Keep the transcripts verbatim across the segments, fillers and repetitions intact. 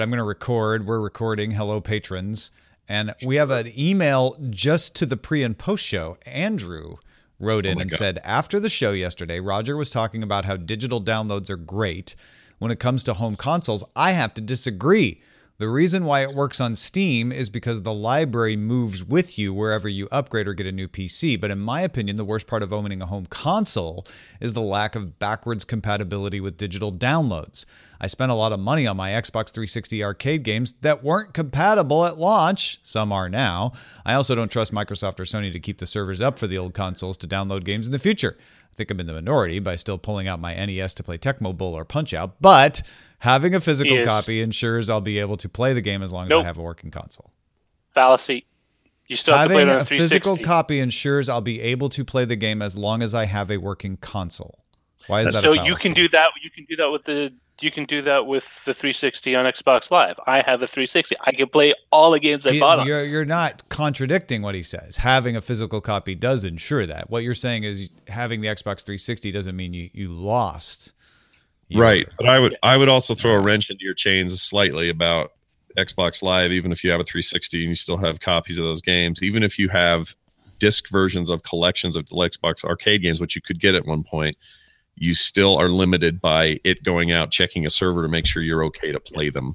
I'm going to record. We're recording. Hello, patrons. And we have an email just to the pre and post show. Andrew wrote in oh and God. said, after the show yesterday, Roger was talking about how digital downloads are great. When it comes to home consoles, I have to disagree. The reason why it works on Steam is because the library moves with you wherever you upgrade or get a new P C. But in my opinion, the worst part of owning a home console is the lack of backwards compatibility with digital downloads. I spent a lot of money on my Xbox three sixty arcade games that weren't compatible at launch. Some are now. I also don't trust Microsoft or Sony to keep the servers up for the old consoles to download games in the future. I think I'm in the minority by still pulling out my N E S to play Tecmo Bowl or Punch-Out, but having a physical yes. copy ensures I'll be able to play the game as long as nope. I have a working console. Fallacy. You still have having to play it on a physical copy ensures I'll be able to play the game as long as I have a working console. Why is that so a fallacy? you can do that you can do that with the you can do that with the three sixty on Xbox Live. I have a three sixty. I can play all the games I you, bought on. You're, you're not contradicting what he says. Having a physical copy does ensure that. What you're saying is having the Xbox three sixty doesn't mean you, you lost. Your, right. But I would I would also throw a wrench into your chains slightly about Xbox Live, even if you have a three sixty and you still have copies of those games, even if you have disc versions of collections of the Xbox arcade games, which you could get at one point, you still are limited by it going out, checking a server to make sure you're okay to play them.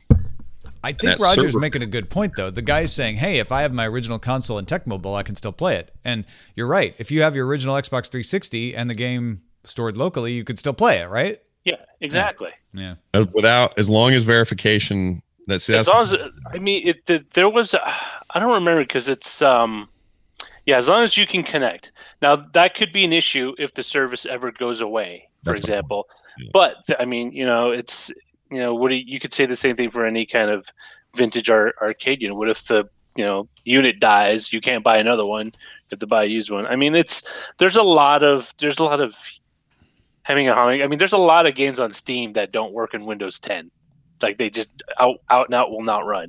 I think Roger's server- making a good point, though. The guy's saying, hey, if I have my original console and Tecmo Bowl, I can still play it. And you're right. If you have your original Xbox three sixty and the game stored locally, you could still play it, right? Yeah, exactly. Yeah. yeah. Without, as long as verification, that's as long as, I mean, it, the, there was, uh, I don't remember because it's, um, yeah, as long as you can connect. Now, that could be an issue if the service ever goes away, for That's example. Yeah. But, I mean, you know, it's, you know, what do you, you could say the same thing for any kind of vintage ar- arcade unit. What if the, you know, unit dies, you can't buy another one, you have to buy a used one. I mean, it's, there's a lot of, there's a lot of hemming and hawing. I mean, there's a lot of games on Steam that don't work in Windows ten. Like, they just out, out and out will not run.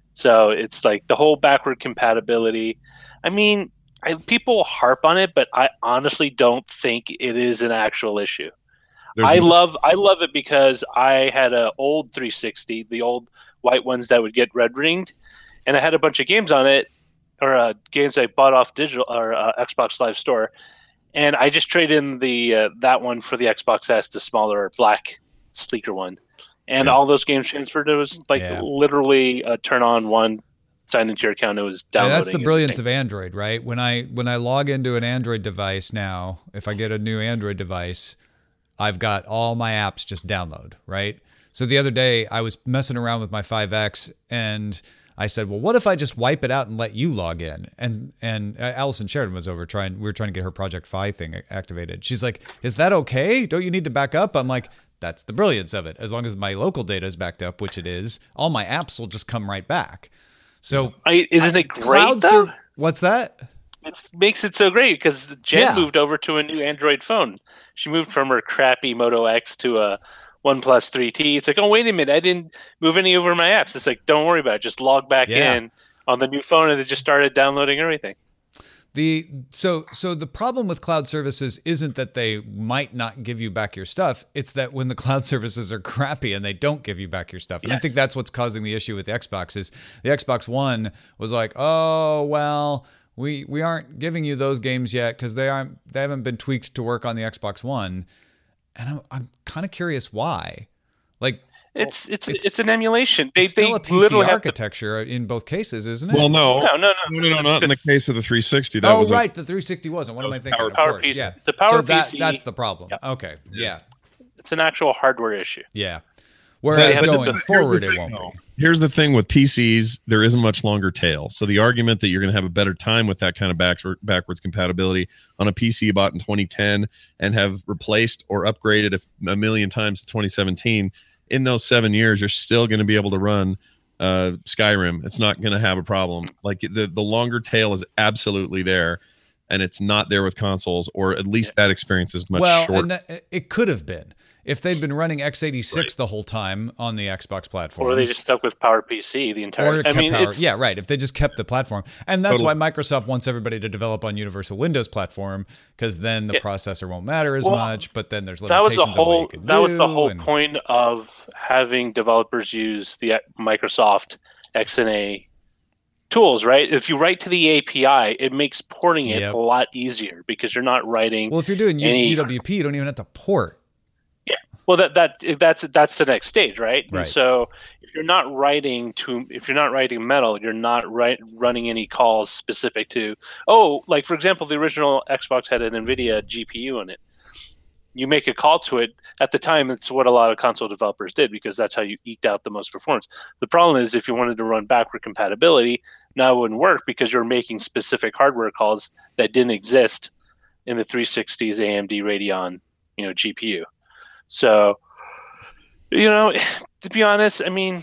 So it's like the whole backward compatibility. I mean, I, people harp on it, but I honestly don't think it is an actual issue. There's I no- love I love it because I had an old three sixty, the old white ones that would get red ringed, and I had a bunch of games on it, or uh, games I bought off digital or uh, Xbox Live Store, and I just traded in the uh, that one for the Xbox S, the smaller black sleeker one, and yeah. all those games transferred. It was like yeah. literally a turn on one. Sign into your account, it was downloading. Yeah, that's the brilliance everything. of Android, right? When I when I log into an Android device now, if I get a new Android device, I've got all my apps just download, right? So the other day I was messing around with my five X and I said, well, what if I just wipe it out and let you log in? And and Allison Sheridan was over trying, we were trying to get her Project Fi thing activated. She's like, is that okay? Don't you need to back up? I'm like, that's the brilliance of it. As long as my local data is backed up, which it is, all my apps will just come right back. So I, isn't it great though? Ser- What's that? It makes it so great because Jen yeah. moved over to a new Android phone. She moved from her crappy Moto X to a OnePlus three T. It's like, oh, wait a minute. I didn't move any over my apps. It's like, don't worry about it. Just log back yeah. in on the new phone and it just started downloading everything. The so so the problem with cloud services isn't that they might not give you back your stuff. It's that when the cloud services are crappy and they don't give you back your stuff. And yes. I think that's what's causing the issue with the Xbox is the Xbox One was like, oh, well, we we aren't giving you those games yet because they aren't they haven't been tweaked to work on the Xbox One. And I'm I'm kind of curious why. Like It's it's it's, it's an emulation. They it's still they a P C architecture to... in both cases, isn't it? Well, no, no, no, no, no, no, no not in the case of the three sixty. That oh, was right, a, the three sixty wasn't. What am I thinking? Power, of power course, P C. yeah, it's a power so that, P C. That's the problem. Yeah. Okay, yeah, it's an actual hardware issue. Yeah. Whereas but, going but forward, thing, it won't though. be. Here's the thing with P Cs, there is a much longer tail. So the argument that you're going to have a better time with that kind of back, backwards compatibility on a P C you bought in twenty ten and have replaced or upgraded a, a million times to twenty seventeen, in those seven years, you're still going to be able to run uh, Skyrim. It's not going to have a problem. Like the, the longer tail is absolutely there, and it's not there with consoles, or at least that experience is much well, shorter. And that, it could have been. If they'd been running x eighty-six right. the whole time on the Xbox platform, or they just stuck with PowerPC the entire. Or I mean, power, it's, yeah, right. If they just kept the platform, and that's totally. why Microsoft wants everybody to develop on Universal Windows platform, because then the yeah. processor won't matter as well, much. But then there's that limitations was the whole. on what you can that do, was the whole and, point of having developers use the Microsoft X N A tools, right? If you write to the A P I, it makes porting it yep. a lot easier because you're not writing. Well, if you're doing any, U W P, you don't even have to port. Yeah. Well, that that that's that's the next stage, right? Right. And so if you're not writing to, if you're not writing Metal, you're not write, running any calls specific to. Oh, like for example, the original Xbox had an NVIDIA G P U in it. You make a call to it at the time. It's what a lot of console developers did because that's how you eked out the most performance. The problem is if you wanted to run backward compatibility, now it wouldn't work because you're making specific hardware calls that didn't exist in the three sixty's A M D Radeon, you know, G P U. So, you know, to be honest, I mean,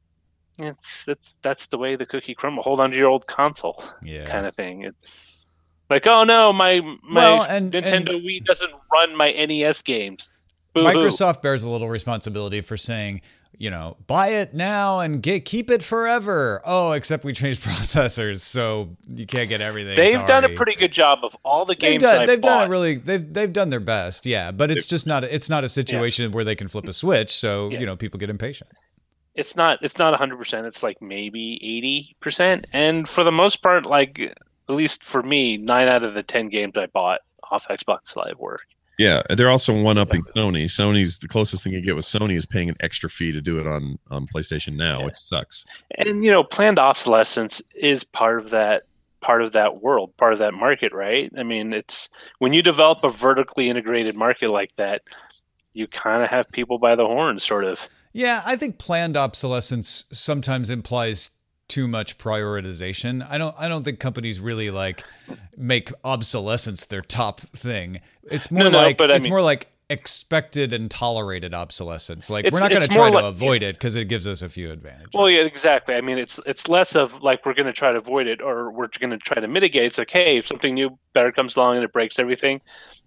it's it's that's the way the cookie crumble. Hold on to your old console, yeah, kind of thing. It's like, oh no, my my well, and, Nintendo and Wii doesn't run my N E S games. Boo-hoo. Microsoft bears a little responsibility for saying, you know, buy it now and get keep it forever. Oh, except we changed processors, so you can't get everything. They've Sorry. done a pretty good job of all the games. They've done, I they've bought. done it really. They've they've done their best, yeah. But it's just not. It's not a situation yeah. where they can flip a switch. So yeah. you know, people get impatient. It's not. It's not one hundred percent. It's like maybe eighty percent, and for the most part, like at least for me, nine out of the ten games I bought off Xbox Live work. Yeah, they're also one-upping Sony. Sony's the closest thing you get with Sony is paying an extra fee to do it on, on PlayStation Now, yeah. which sucks. And you know, planned obsolescence is part of that part of that world, part of that market, right? I mean, it's when you develop a vertically integrated market like that, you kind of have people by the horns, sort of. Yeah, I think planned obsolescence sometimes implies too much prioritization. I don't I don't think companies really like make obsolescence their top thing. It's more no, like no, but, it's I mean, more like expected and tolerated obsolescence. Like It's- we're not going to it's try more to like- avoid it because it gives us a few advantages. Well, yeah, exactly. I mean, it's it's less of like we're going to try to avoid it or we're going to try to mitigate. It's like, hey, if something new better comes along and it breaks everything,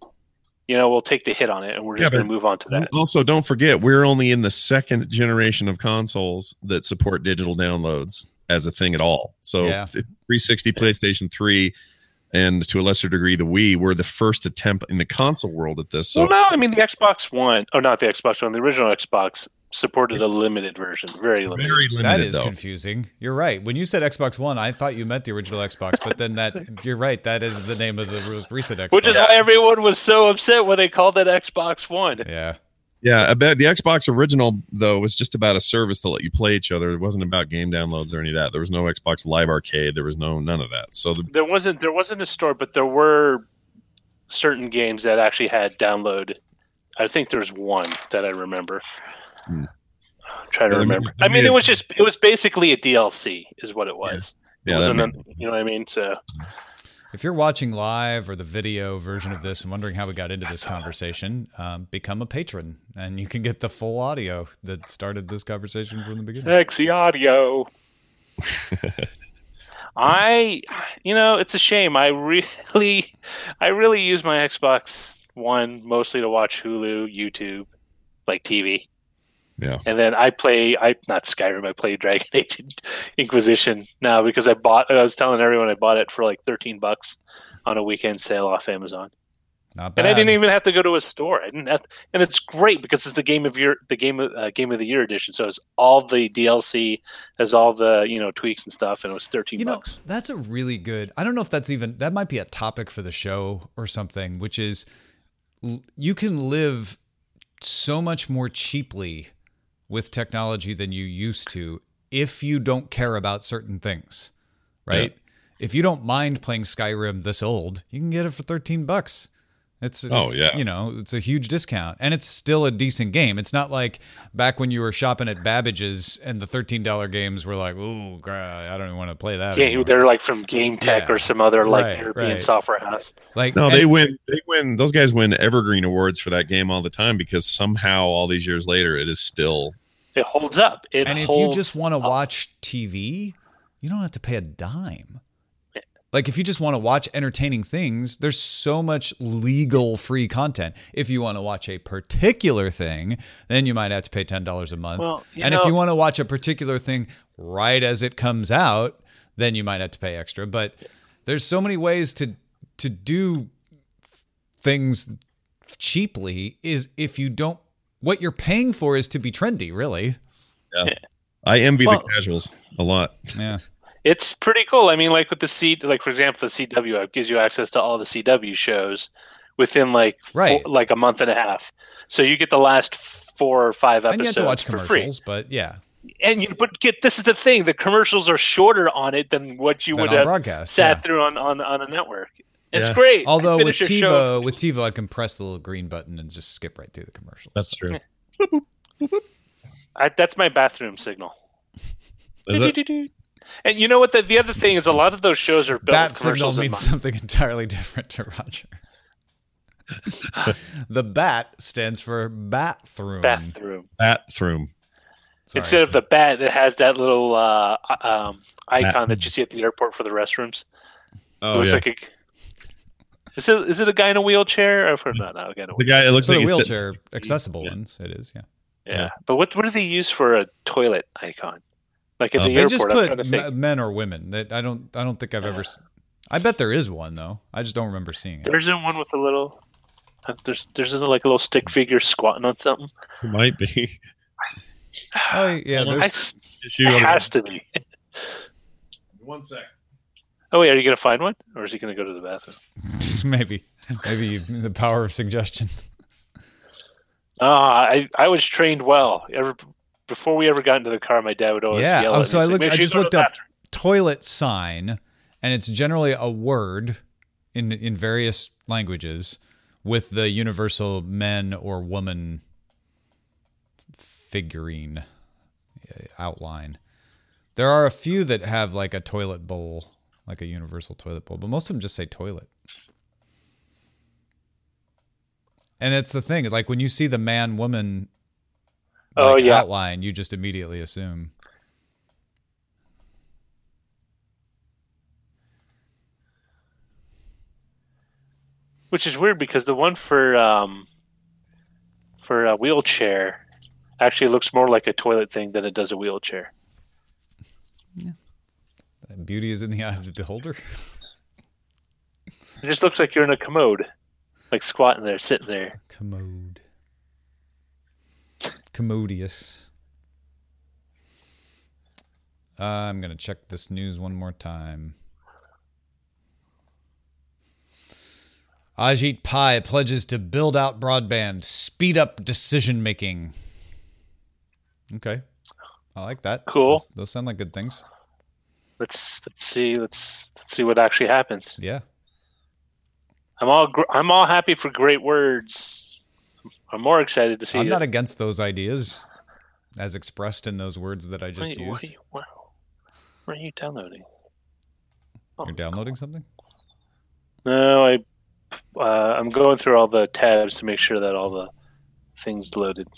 you know, we'll take the hit on it and we're just Yeah, going to move on to that. Also, don't forget, we're only in the second generation of consoles that support digital downloads as a thing at all. So Yeah. three sixty, PlayStation three, and to a lesser degree, the Wii were the first attempt in the console world at this. So Well, no, I mean the Xbox One, oh, not the Xbox One, the original Xbox supported a limited version, very limited. very limited, that is though. confusing. You're right. When you said Xbox One, I thought you meant the original Xbox, but then that you're right. That is the name of the most recent Xbox. Which is why everyone was so upset when they called it Xbox One. yeah. Yeah, I bet the Xbox original, though, was just about a service to let you play each other. It wasn't about game downloads or any of that. There was no Xbox Live Arcade. There was no none of that. So the, There wasn't there wasn't a store, but there were certain games that actually had download. I think there's one that I remember. Hmm. I'm trying to Yeah, remember. let me- I mean, it was just it was basically a D L C, is what it was. Yeah, it that wasn't makes- a, you know what I mean? So If you're watching live or the video version of this and wondering how we got into this conversation, um, become a patron and you can get the full audio that started this conversation from the beginning. sexy audio. I, you know, it's a shame. I really, I really use my Xbox One mostly to watch Hulu, YouTube, like T V. yeah. And then I play, I not Skyrim, I play Dragon Age Inquisition now because I bought, I was telling everyone I bought it for like thirteen bucks on a weekend sale off Amazon. Not bad. And I didn't even have to go to a store. I didn't have to, and it's great because it's the game of year, the game of uh, game of the year edition. So it's all the D L C, has all the you know tweaks and stuff, and it was thirteen You know, bucks. that's a really good. I don't know if that's even that might be a topic for the show or something, which is l- you can live so much more cheaply with technology than you used to if you don't care about certain things, right? Yeah. If you don't mind playing Skyrim this old, you can get it for thirteen bucks. It's, it's Oh, yeah. you know, it's a huge discount and it's still a decent game. It's not like back when you were shopping at Babbage's and the thirteen dollar games were like, ooh, I don't even want to play that. Yeah, anymore. they're like from Game Tech Yeah. or some other like Right, European right. software house. Like, No, and- they win. They win. Those guys win Evergreen Awards for that game all the time because somehow all these years later, it is still. It holds up. It And if holds you just want to up. watch T V, you don't have to pay a dime. Like, if you just want to watch entertaining things, there's so much legal free content. If you want to watch a particular thing, then you might have to pay ten dollars a month. Well, and know, if you want to watch a particular thing right as it comes out, then you might have to pay extra. But there's so many ways to to do things cheaply. Is if you don't, what you're paying for is to be trendy, really. Yeah. yeah. I envy well, the casuals a lot. Yeah. It's pretty cool. I mean, like with the C, like for example, the C W app gives you access to all the C W shows within like right. four, like a month and a half. So you get the last four or five episodes and you have to watch for commercials, free. But yeah. And you but get this is the thing: the commercials are shorter on it than what you than would have broadcast, sat yeah. through on, on, on a network. It's yeah. great. Although with TiVo, show. with TiVo, I can press the little green button and just skip right through the commercials. That's true. I, that's my bathroom signal. Is it? And you know what? The, the other thing is a lot of those shows are built Bat with signal commercials means something entirely different to Roger. The bat stands for bathroom. Bathroom. Bathroom. Sorry. Instead of the bat, it has that little uh, um, icon bat. that you see at the airport for the restrooms. Oh, it looks yeah. like a, is it is it a guy in a wheelchair? Or for, not, not a guy in a the guy. It looks for like the he's wheelchair sitting. accessible yeah. ones. It is, yeah. yeah. Yeah. But what what do they use for a toilet icon? Like at Uh, the They airport. just I'm put trying to think. m- men or women. That I don't. I don't think I've ever. s- I bet there is one though. I just don't remember seeing it. There's one with a little. uh, There's there's a, like a little stick figure squatting on something. It might be. Oh yeah, I, there's it has to be. One sec. Oh wait, are you gonna find one, or is he gonna go to the bathroom? maybe maybe the power of suggestion. Ah, I I was trained well. Ever before we ever got into the car, my dad would always Yeah. yell Oh, at so me. I He's looked. like, I "Make sure you just go to looked the up bathroom." toilet sign, and it's generally a word in in various languages with the universal men or woman figurine outline. There are a few that have like a toilet bowl, like a universal toilet bowl, but most of them just say toilet. And it's the thing, like when you see the man woman like, Oh, yeah. outline, you just immediately assume. Which is weird because the one for um, for a wheelchair actually looks more like a toilet thing than it does a wheelchair. Beauty is in the eye of the beholder. It just looks like you're in a commode, like squatting there, sitting there. Commode. Commodious. Uh, I'm going to check this news one more time. Ajit Pai pledges to build out broadband, speed up decision making. Okay. I like that. Cool. Those, those sound like good things. Let's let's see let's let's see what actually happens. Yeah. I'm all gr- I'm all happy for great words. I'm more excited to see. I'm it. not against those ideas as expressed in those words that I just Wait, used. What are, you, what, what are you downloading? You're downloading something? No, I uh, I'm going through all the tabs to make sure that all the things loaded.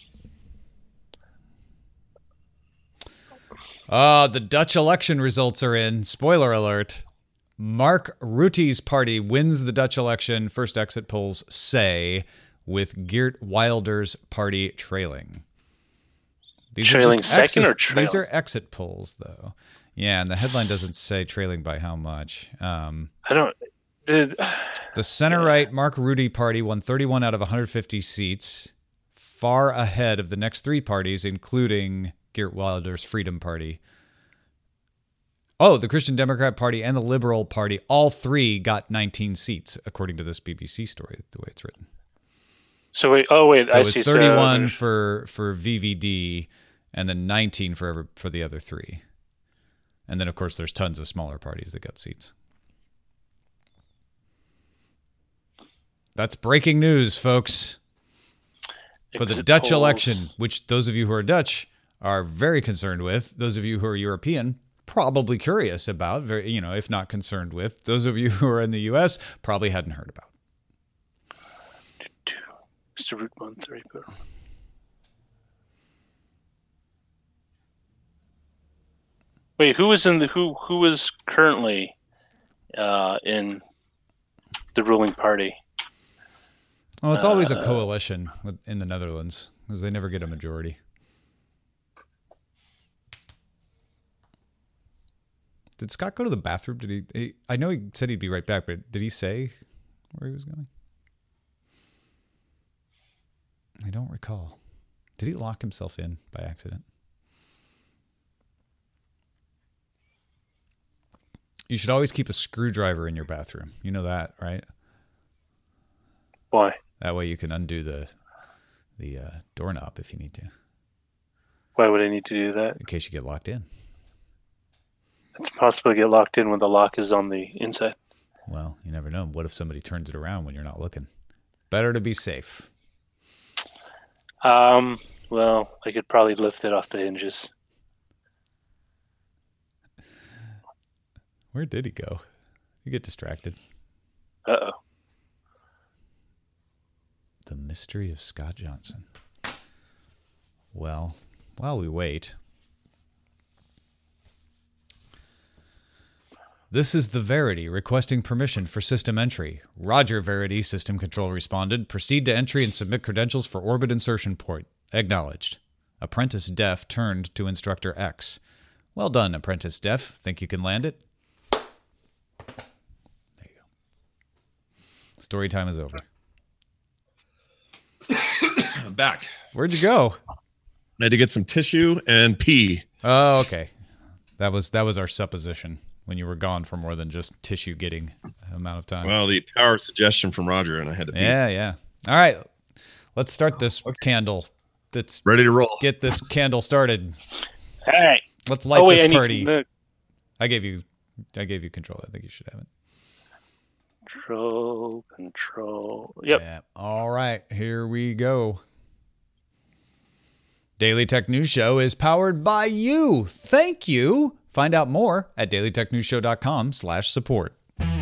Ah, the Dutch election results are in. Spoiler alert. Mark Rutte's party wins the Dutch election, first exit polls say, with Geert Wilder's party trailing. These trailing are just second exit, or trailing? These are exit polls, though. Yeah, and the headline doesn't say trailing by how much. Um, I don't... The, the center-right Mark Rutte party won thirty-one out of one hundred fifty seats, far ahead of the next three parties, including Geert Wilder's Freedom Party. Oh, the Christian Democrat Party and the Liberal Party, all three got nineteen seats, according to this B B C story, the way it's written. So wait, oh wait, So I it was see. thirty-one so, for for V V D, and then nineteen for every, for the other three. And then, of course, there's tons of smaller parties that got seats. That's breaking news, folks. For the exit Dutch polls. election, which those of you who are Dutch are very concerned with. Those of you who are European, probably curious about, very, you know, if not concerned with. Those of you who are in the U S probably hadn't heard about. Mister Route one three. Wait, who was in the who who was currently uh, in the ruling party. Well, it's always a coalition in the Netherlands because they never get a majority. Did Scott go to the bathroom? Did he, he? I know he said he'd be right back, but did he say where he was going? I don't recall. Did he lock himself in by accident? You should always keep a screwdriver in your bathroom. You know that, right? Why? That way you can undo the the uh, doorknob if you need to. Why would I need to do that? In case you get locked in. It's possible to get locked in when the lock is on the inside. Well, you never know. What if somebody turns it around when you're not looking? Better to be safe. Um. Well, I could probably lift it off the hinges. Where did he go? You get distracted. Uh-oh. The mystery of Scott Johnson. Well, while we wait, this is the Verity requesting permission for system entry. Roger, Verity, system control responded. Proceed to entry and submit credentials for orbit insertion port. Acknowledged. Apprentice Def turned to Instructor X. Well done, Apprentice Def. Think you can land it? There you go. Story time is over. I'm back. Where'd you go? I had to get some tissue and pee. Oh, okay. That was that was our supposition when you were gone for more than just tissue getting amount of time. Well, the power of suggestion from Roger, and I had to pee. Yeah, yeah. All right. Let's start this candle. That's ready to roll. Get this candle started. All right. Let's light oh, wait, this I party. Need, I gave you I gave you control. I think you should have it. Control, control. Yep. Yeah. All right. Here we go. Daily Tech News Show is powered by you. Thank you. Find out more at daily tech news show dot com slash support.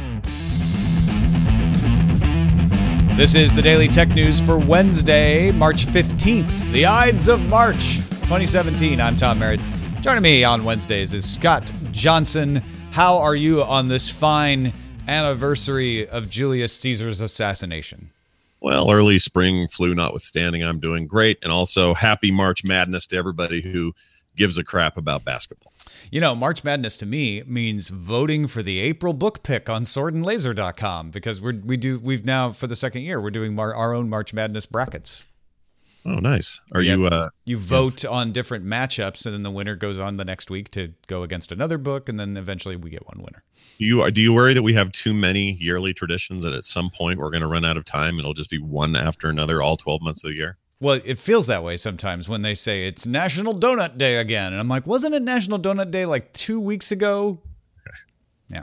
This is the Daily Tech News for Wednesday, March fifteenth, the Ides of March, twenty seventeen. I'm Tom Merritt. Joining me on Wednesdays is Scott Johnson. How are you on this fine anniversary of Julius Caesar's assassination? Well, early spring flu notwithstanding, I'm doing great. And also happy March Madness to everybody who gives a crap about basketball. You know, March Madness to me means voting for the April book pick on sword and laser dot com because we're, we do, we've now, for the second year, we're doing mar- our own March Madness brackets. Oh, nice. Are yep. you, uh, you vote yeah. on different matchups and then the winner goes on the next week to go against another book. And then eventually we get one winner. Do you, do you worry that we have too many yearly traditions that at some point we're going to run out of time? It'll just be one after another all twelve months of the year. Well, it feels that way sometimes when they say it's National Donut Day again. And I'm like, wasn't it National Donut Day like two weeks ago? Okay. Yeah.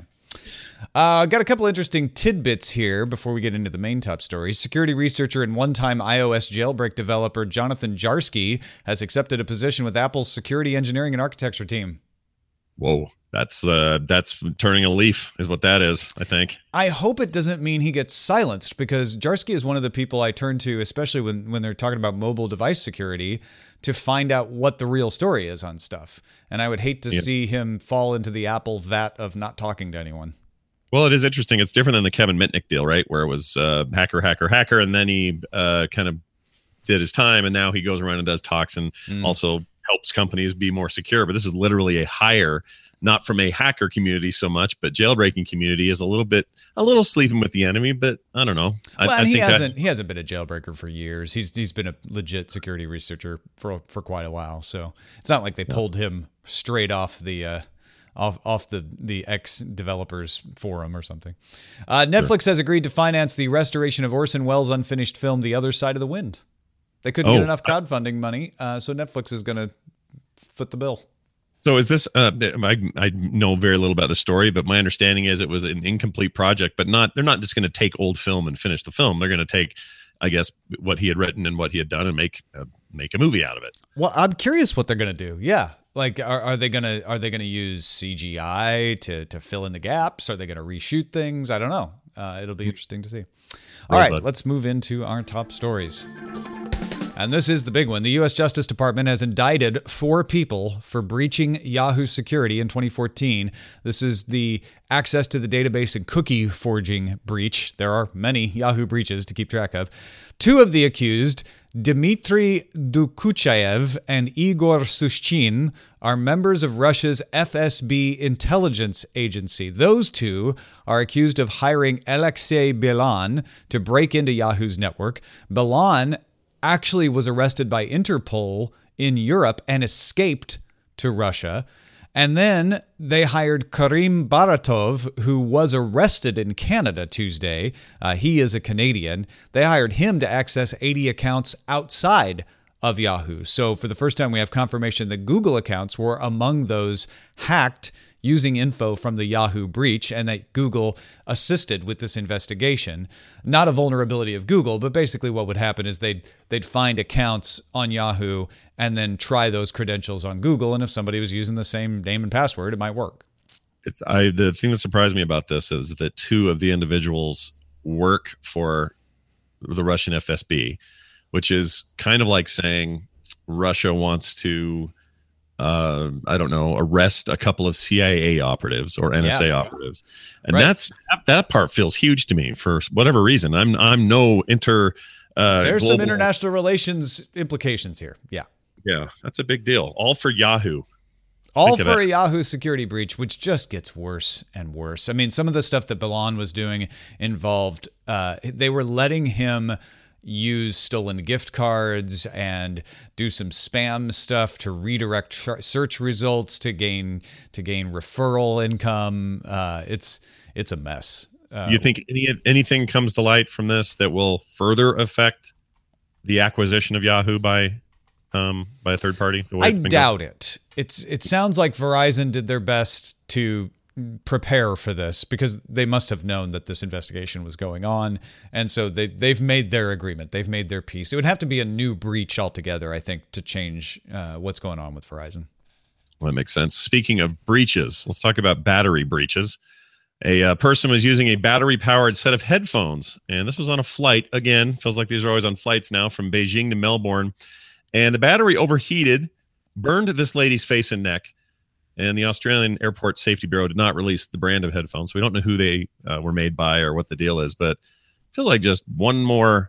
Uh, got a couple interesting tidbits here before we get into the main top stories. Security researcher and one-time iOS jailbreak developer Jonathan Jarsky has accepted a position with Apple's security engineering and architecture team. Whoa, that's uh, that's turning a leaf is what that is, I think. I hope it doesn't mean he gets silenced because Jarsky is one of the people I turn to, especially when, when they're talking about mobile device security, to find out what the real story is on stuff. And I would hate to yeah. see him fall into the Apple vat of not talking to anyone. Well, it is interesting. It's different than the Kevin Mitnick deal, right? Where it was uh, hacker, hacker, hacker, and then he uh, kind of did his time, and now he goes around and does talks and mm. also helps companies be more secure. But this is literally a hire, not from a hacker community so much, but jailbreaking community is a little bit, a little sleeping with the enemy. But I don't know. I, well, I he think hasn't I, he hasn't been a jailbreaker for years. He's he's been a legit security researcher for for quite a while. So it's not like they pulled him straight off the. Uh, Off off the, the X developers forum or something. Uh, Netflix sure. has agreed to finance the restoration of Orson Welles' unfinished film, The Other Side of the Wind. They couldn't oh. get enough crowdfunding money, uh, so Netflix is going to foot the bill. So is this, uh, I, I know very little about the story, but my understanding is it was an incomplete project, but not they're not just going to take old film and finish the film. They're going to take, I guess, what he had written and what he had done and make uh, make a movie out of it. Well, I'm curious what they're going to do. Yeah. Like, are, are they gonna are they gonna use C G I to to fill in the gaps? Are they gonna reshoot things? I don't know. Uh, it'll be interesting to see. All right, let's move into our top stories. And this is the big one. The U S Justice Department has indicted four people for breaching Yahoo security in twenty fourteen. This is the access to the database and cookie forging breach. There are many Yahoo breaches to keep track of. Two of the accused, Dmitry Dokuchayev and Igor Sushchin, are members of Russia's F S B intelligence agency. Those two are accused of hiring Alexei Bilan to break into Yahoo's network. Bilan actually was arrested by Interpol in Europe and escaped to Russia. And then they hired Karim Baratov, who was arrested in Canada Tuesday. Uh, he is a Canadian. They hired him to access eighty accounts outside of Yahoo. So for the first time, we have confirmation that Google accounts were among those hacked using info from the Yahoo breach, and that Google assisted with this investigation. Not a vulnerability of Google, but basically what would happen is they'd they'd find accounts on Yahoo and then try those credentials on Google, and if somebody was using the same name and password, it might work. It's, I the thing that surprised me about this is that two of the individuals work for the Russian F S B, which is kind of like saying Russia wants to uh, I don't know, arrest a couple of C I A operatives or N S A yeah. operatives. And right. that's that part feels huge to me for whatever reason. I'm I'm no inter uh There's global, some international relations implications here. Yeah. Yeah, that's a big deal. All for Yahoo. All Think for a Yahoo security breach, which just gets worse and worse. I mean, some of the stuff that Bilan was doing involved uh they were letting him use stolen gift cards and do some spam stuff to redirect search results to gain to gain referral income. Uh, it's it's a mess. Uh, you think any anything comes to light from this that will further affect the acquisition of Yahoo by um, by a third party? The way I it's been doubt going? it. It's it sounds like Verizon did their best to prepare for this because they must have known that this investigation was going on, and so they they've made their agreement, they've made their peace. It would have to be a new breach altogether, I think, to change uh, what's going on with Verizon. Well, that makes sense. Speaking of breaches, let's talk about battery breaches. A uh, person was using a battery-powered set of headphones, and this was on a flight. Again, feels like these are always on flights now, from Beijing to Melbourne, and the battery overheated, burned this lady's face and neck. And the Australian Airport Safety Bureau did not release the brand of headphones. So we don't know who they uh, were made by or what the deal is, but it feels like just one more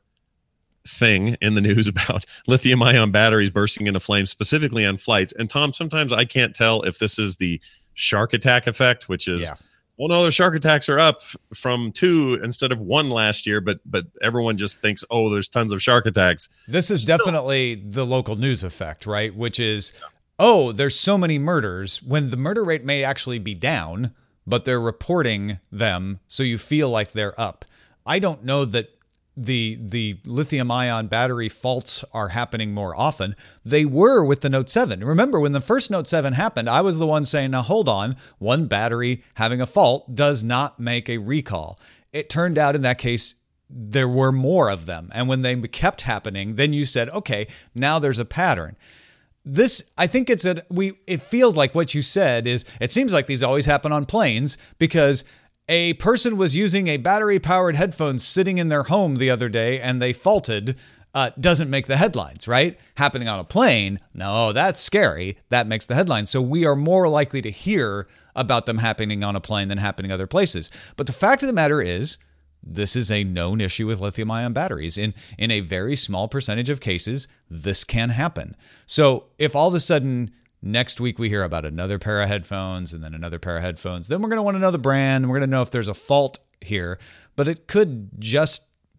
thing in the news about lithium ion batteries bursting into flames, specifically on flights. And Tom, sometimes I can't tell if this is the shark attack effect, which is, yeah. well, no, the shark attacks are up from two instead of one last year, but but everyone just thinks, oh, there's tons of shark attacks. This is Still. definitely the local news effect, right? Which is, yeah. oh, there's so many murders when the murder rate may actually be down, but they're reporting them, so you feel like they're up. I don't know that the the lithium ion battery faults are happening more often. They were with the Note seven. Remember, when the first Note seven happened, I was the one saying, now hold on, one battery having a fault does not make a recall. It turned out in that case, there were more of them. And when they kept happening, then you said, okay, now there's a pattern. This, I think it's a, we, it feels like what you said is, it seems like these always happen on planes because a person was using a battery powered headphone sitting in their home the other day and they faulted, uh, doesn't make the headlines, right? Happening on a plane. No, that's scary. That makes the headlines. So we are more likely to hear about them happening on a plane than happening other places. But the fact of the matter is, this is a known issue with lithium-ion batteries. In in a very small percentage of cases, this can happen. So if all of a sudden next week we hear about another pair of headphones and then another pair of headphones, then we're going to want another brand and we're going to know if there's a fault here. But it could just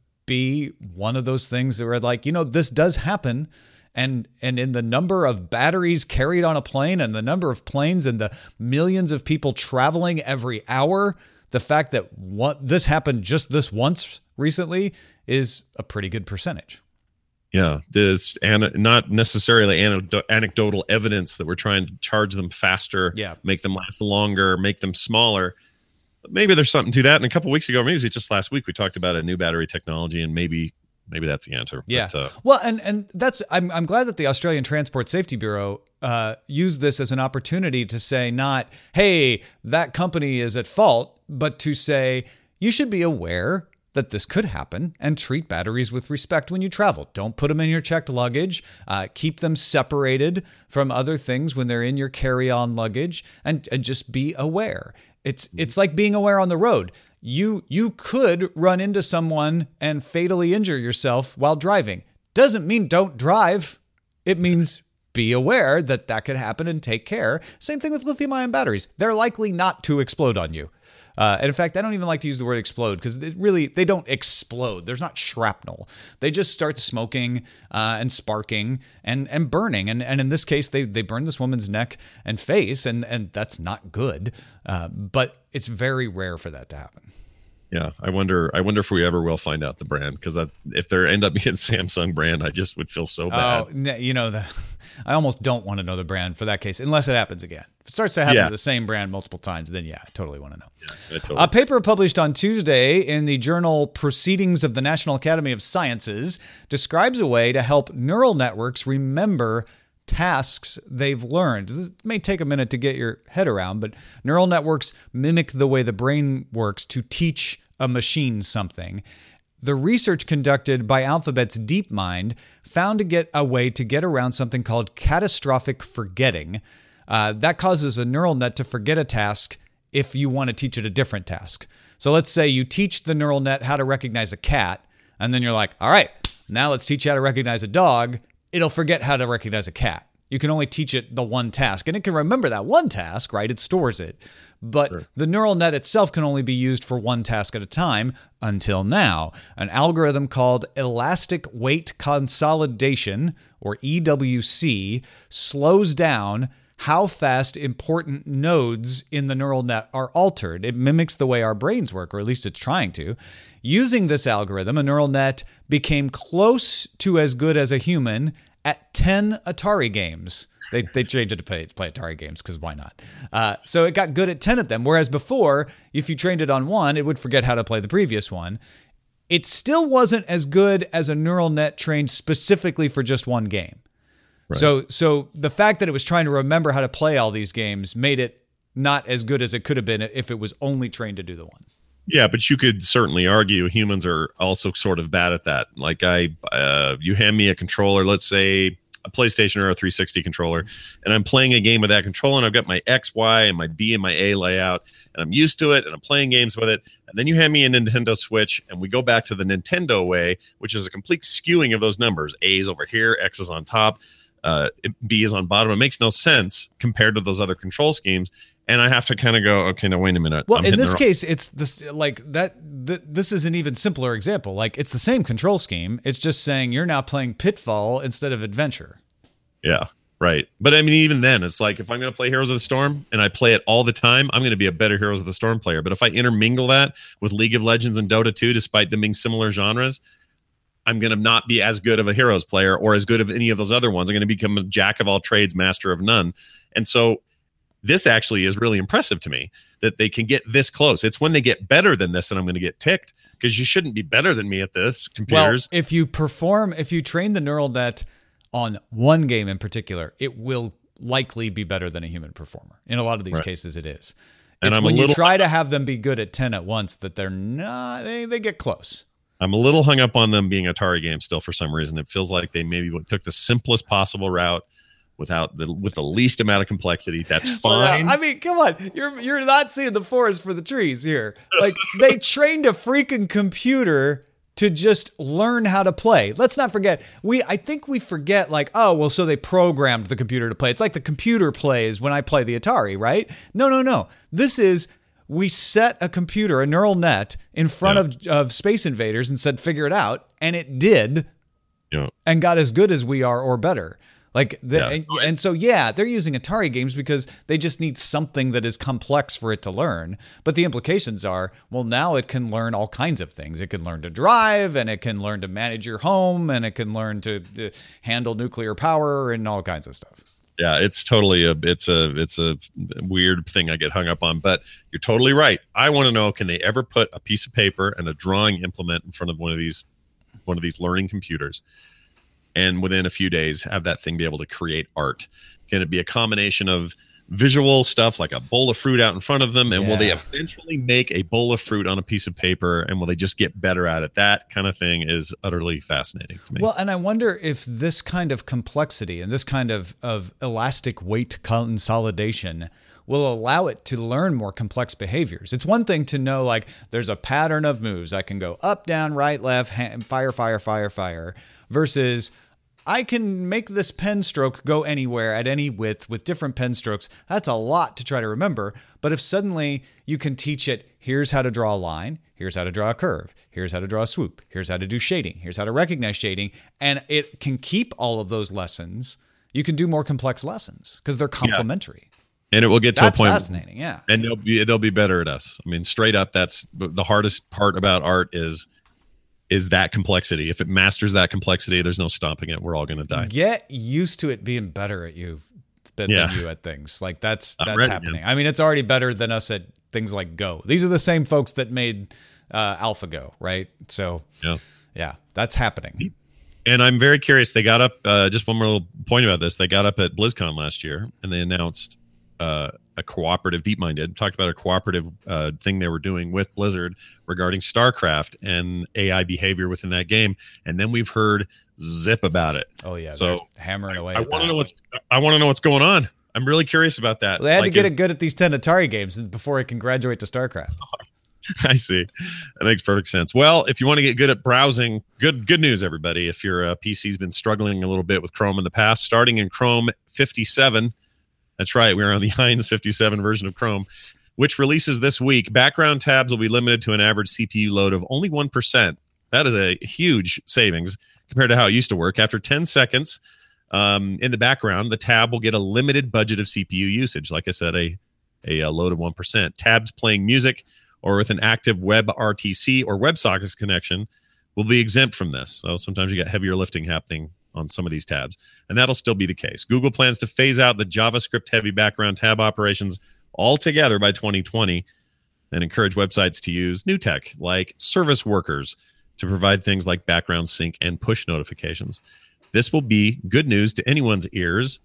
be one of those things that we're like, you know, this does happen. And and in the number of batteries carried on a plane and the number of planes and the millions of people traveling every hour, the fact that what this happened just this once recently is a pretty good percentage. Yeah, this and not necessarily anecdotal evidence that we're trying to charge them faster, yeah. make them last longer, make them smaller. But maybe there's something to that. And a couple of weeks ago, maybe it was just last week, we talked about a new battery technology, and maybe maybe that's the answer. Yeah. But, uh, well, and and that's I'm I'm glad that the Australian Transport Safety Bureau uh, used this as an opportunity to say not, hey, that company is at fault, but to say you should be aware that this could happen and treat batteries with respect when you travel. Don't put them in your checked luggage. Uh, keep them separated from other things when they're in your carry-on luggage, and, and just be aware. It's it's like being aware on the road. You you could run into someone and fatally injure yourself while driving. Doesn't mean don't drive. It means be aware that that could happen and take care. Same thing with lithium-ion batteries. They're likely not to explode on you. Uh, and in fact, I don't even like to use the word explode because really they don't explode. There's not shrapnel. They just start smoking uh, and sparking and and burning. And and in this case, they they burned this woman's neck and face, and and that's not good. Uh, but it's very rare for that to happen. Yeah, I wonder. I wonder if we ever will find out the brand, because if there end up being Samsung brand, I just would feel so bad. Oh, you know, the, I almost don't want to know the brand for that case, unless it happens again. If it starts to happen yeah. to the same brand multiple times, then yeah, I totally want to know. Yeah, totally. A paper published on Tuesday in the journal Proceedings of the National Academy of Sciences describes a way to help neural networks remember tasks they've learned. This may take a minute to get your head around, but neural networks mimic the way the brain works to teach a machine something. The research conducted by Alphabet's DeepMind found to get a way to get around something called catastrophic forgetting. Uh, that causes a neural net to forget a task if you want to teach it a different task. So let's say you teach the neural net how to recognize a cat, and then you're like, all right, now let's teach you how to recognize a dog. It'll forget how to recognize a cat. You can only teach it the one task, and it can remember that one task, right? It stores it. But sure. The neural net itself can only be used for one task at a time until now. An algorithm called Elastic Weight Consolidation, or E W C, slows down how fast important nodes in the neural net are altered. It mimics the way our brains work, or at least it's trying to. Using this algorithm, a neural net became close to as good as a human at ten Atari games. They they changed it to play, play Atari games because why not? Uh, so it got good at ten of them, whereas before, if you trained it on one, it would forget how to play the previous one. It still wasn't as good as a neural net trained specifically for just one game. Right. So so the fact that it was trying to remember how to play all these games made it not as good as it could have been if it was only trained to do the one. Yeah, but you could certainly argue humans are also sort of bad at that. Like I, uh, you hand me a controller, let's say a PlayStation or a three sixty controller, and I'm playing a game with that controller, and I've got my X, Y, and my B and my A layout, and I'm used to it, and I'm playing games with it. And then you hand me a Nintendo Switch, and we go back to the Nintendo way, which is a complete skewing of those numbers. A is over here, X is on top, uh, B is on bottom. It makes no sense compared to those other control schemes. And I have to kind of go, okay, now wait a minute. Well, I'm in this case, it's this like that. Th- this is an even simpler example. Like it's the same control scheme. It's just saying you're now playing Pitfall instead of Adventure. Yeah, right. But I mean, even then, it's like if I'm going to play Heroes of the Storm and I play it all the time, I'm going to be a better Heroes of the Storm player. But if I intermingle that with League of Legends and Dota two, despite them being similar genres, I'm going to not be as good of a Heroes player or as good of any of those other ones. I'm going to become a jack of all trades, master of none. And so this actually is really impressive to me that they can get this close. It's when they get better than this that I'm going to get ticked, because you shouldn't be better than me at this, computers. Well, if you perform, if you train the neural net on one game in particular, it will likely be better than a human performer. In a lot of these right. cases, it is. It's and I'm when a little, you try to have them be good at ten at once that they're not, they, they get close. I'm a little hung up on them being Atari games still for some reason. It feels like they maybe took the simplest possible route without the with the least amount of complexity. That's fine. Well, I mean, come on. You're you're not seeing the forest for the trees here. Like they trained a freaking computer to just learn how to play. Let's not forget. We I think we forget like, oh, well, so they programmed the computer to play. It's like the computer plays when I play the Atari, right? No, no, no. This is we set a computer, a neural net, in front yeah. of, of Space Invaders and said, figure it out. And it did yeah. and got as good as we are or better. Like the, yeah. and, and so, yeah, they're using Atari games because they just need something that is complex for it to learn. But the implications are, well, now it can learn all kinds of things. It can learn to drive, and it can learn to manage your home, and it can learn to, to handle nuclear power and all kinds of stuff. Yeah, it's totally a it's a it's a weird thing I get hung up on. But you're totally right. I want to know, can they ever put a piece of paper and a drawing implement in front of one of these one of these learning computers, and within a few days have that thing be able to create art? Can it be a combination of visual stuff like a bowl of fruit out in front of them? And yeah. will they eventually make a bowl of fruit on a piece of paper? And will they just get better at it? That kind of thing is utterly fascinating to me. Well, and I wonder if this kind of complexity and this kind of, of elastic weight consolidation will allow it to learn more complex behaviors. It's one thing to know, like, there's a pattern of moves. I can go up, down, right, left, hand, fire, fire, fire, fire, versus I can make this pen stroke go anywhere at any width with different pen strokes. That's a lot to try to remember. But if suddenly you can teach it, here's how to draw a line, here's how to draw a curve, here's how to draw a swoop, here's how to do shading, here's how to recognize shading, and it can keep all of those lessons, you can do more complex lessons because they're complementary. Yeah. And it will get to that's a point. Fascinating, yeah. And they'll be they'll be better at us. I mean, straight up, that's the hardest part about art is is that complexity. If it masters that complexity, there's no stopping it. We're all going to die. Get used to it being better at you than, yeah. than you at things. Like that's that's ready, happening. man. I mean, it's already better than us at things like Go. These are the same folks that made uh, AlphaGo, right? So yes. yeah, that's happening. And I'm very curious. They got up, uh, just one more little point about this. They got up at BlizzCon last year and they announced uh, a cooperative, DeepMind did, talked about a cooperative uh, thing they were doing with Blizzard regarding StarCraft and A I behavior within that game. And then we've heard zip about it. Oh yeah, so hammering away. I, I want to know what's. I want to know what's going on. I'm really curious about that. Well, they had like, to get is, it good at these ten Atari games before it can graduate to StarCraft. I see. That makes perfect sense. Well, if you want to get good at browsing, good good news, everybody. If your uh, P C's been struggling a little bit with Chrome in the past, starting in Chrome fifty-seven. That's right. We're on the Heinz fifty-seven version of Chrome, which releases this week. Background tabs will be limited to an average C P U load of only one percent. That is a huge savings compared to how it used to work. After ten seconds um, in the background, the tab will get a limited budget of C P U usage. Like I said, a, a, a load of one percent. Tabs playing music or with an active WebRTC or WebSockets connection will be exempt from this. So sometimes you got heavier lifting happening on some of these tabs, and that'll still be the case. Google plans to phase out the JavaScript-heavy background tab operations altogether by twenty twenty and encourage websites to use new tech like service workers to provide things like background sync and push notifications. This will be good news to anyone's ears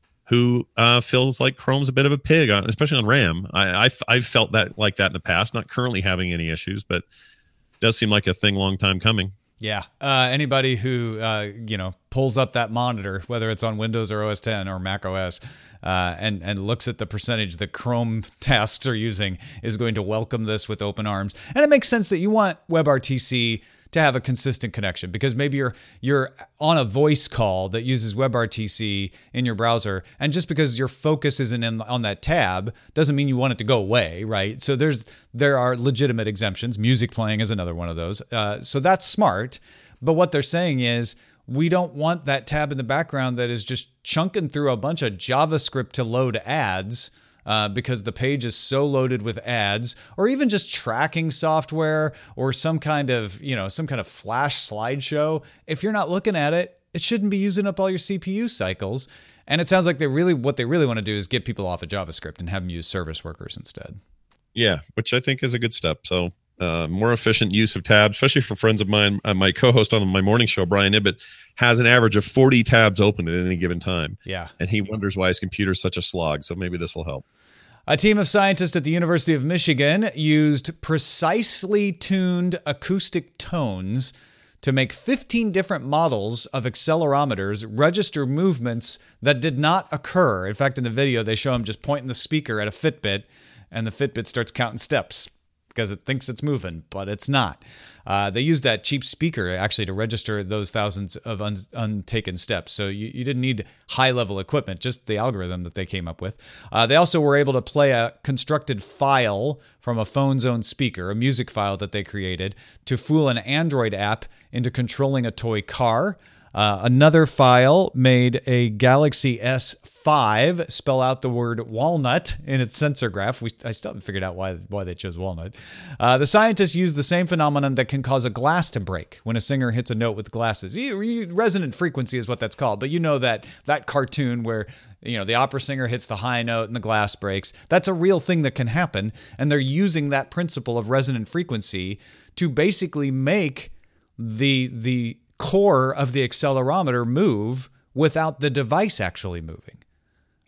who uh, feels like Chrome's a bit of a pig, on, especially on RAM. I, I've, I've felt that like that in the past, not currently having any issues, but it does seem like a thing long time coming. Yeah. Uh, anybody who, uh, you know, pulls up that monitor, whether it's on Windows or O S ten or Mac O S, uh, and, and looks at the percentage that Chrome tasks are using is going to welcome this with open arms. And it makes sense that you want WebRTC to have a consistent connection because maybe you're you're on a voice call that uses WebRTC in your browser, and just because your focus isn't in, on that tab doesn't mean you want it to go away, right? So there's there are legitimate exemptions. Music playing is another one of those. Uh, so that's smart. But what they're saying is we don't want that tab in the background that is just chunking through a bunch of JavaScript to load ads. Uh, because the page is so loaded with ads, or even just tracking software or some kind of, you know, some kind of flash slideshow. If you're not looking at it, it shouldn't be using up all your C P U cycles. And it sounds like they really, what they really want to do is get people off of JavaScript and have them use service workers instead. Yeah, which I think is a good step. So uh, more efficient use of tabs, especially for friends of mine. Uh, my co-host on my morning show, Brian Ibbett, has an average of forty tabs open at any given time. Yeah. And he wonders why his computer is such a slog. So maybe this will help. A team of scientists at the University of Michigan used precisely tuned acoustic tones to make fifteen different models of accelerometers register movements that did not occur. In fact, in the video, they show him just pointing the speaker at a Fitbit, and the Fitbit starts counting steps because it thinks it's moving, but it's not. Uh, they used that cheap speaker actually to register those thousands of un- untaken steps. So you, you didn't need high-level equipment, just the algorithm that they came up with. Uh, they also were able to play a constructed file from a phone's own speaker, a music file that they created, to fool an Android app into controlling a toy car. Uh, another file made a Galaxy S five spell out the word walnut in its sensor graph. We, I still haven't figured out why why they chose walnut. Uh, the scientists used the same phenomenon that can cause a glass to break when a singer hits a note with glasses. You, you, resonant frequency is what that's called. But you know that that cartoon where, you know, the opera singer hits the high note and the glass breaks. That's a real thing that can happen. And they're using that principle of resonant frequency to basically make the the core of the accelerometer move without the device actually moving.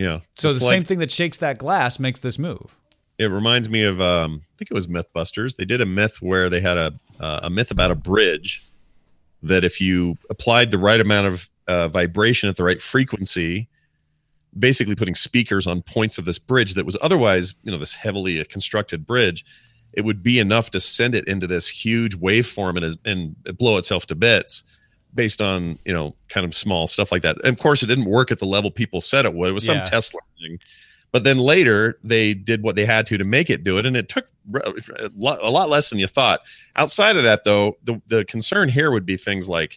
Yeah. So it's the like, same thing that shakes that glass makes this move. It reminds me of, um, I think it was Mythbusters. They did a myth where they had a uh, a myth about a bridge that if you applied the right amount of uh, vibration at the right frequency, basically putting speakers on points of this bridge that was otherwise, you know, this heavily constructed bridge, it would be enough to send it into this huge waveform and, and blow itself to bits based on, you know, kind of small stuff like that. And of course, it didn't work at the level people said it would. It was some Yeah. Tesla thing. But then later, they did what they had to to make it do it, and it took a lot, a lot less than you thought. Outside of that, though, the, the concern here would be things like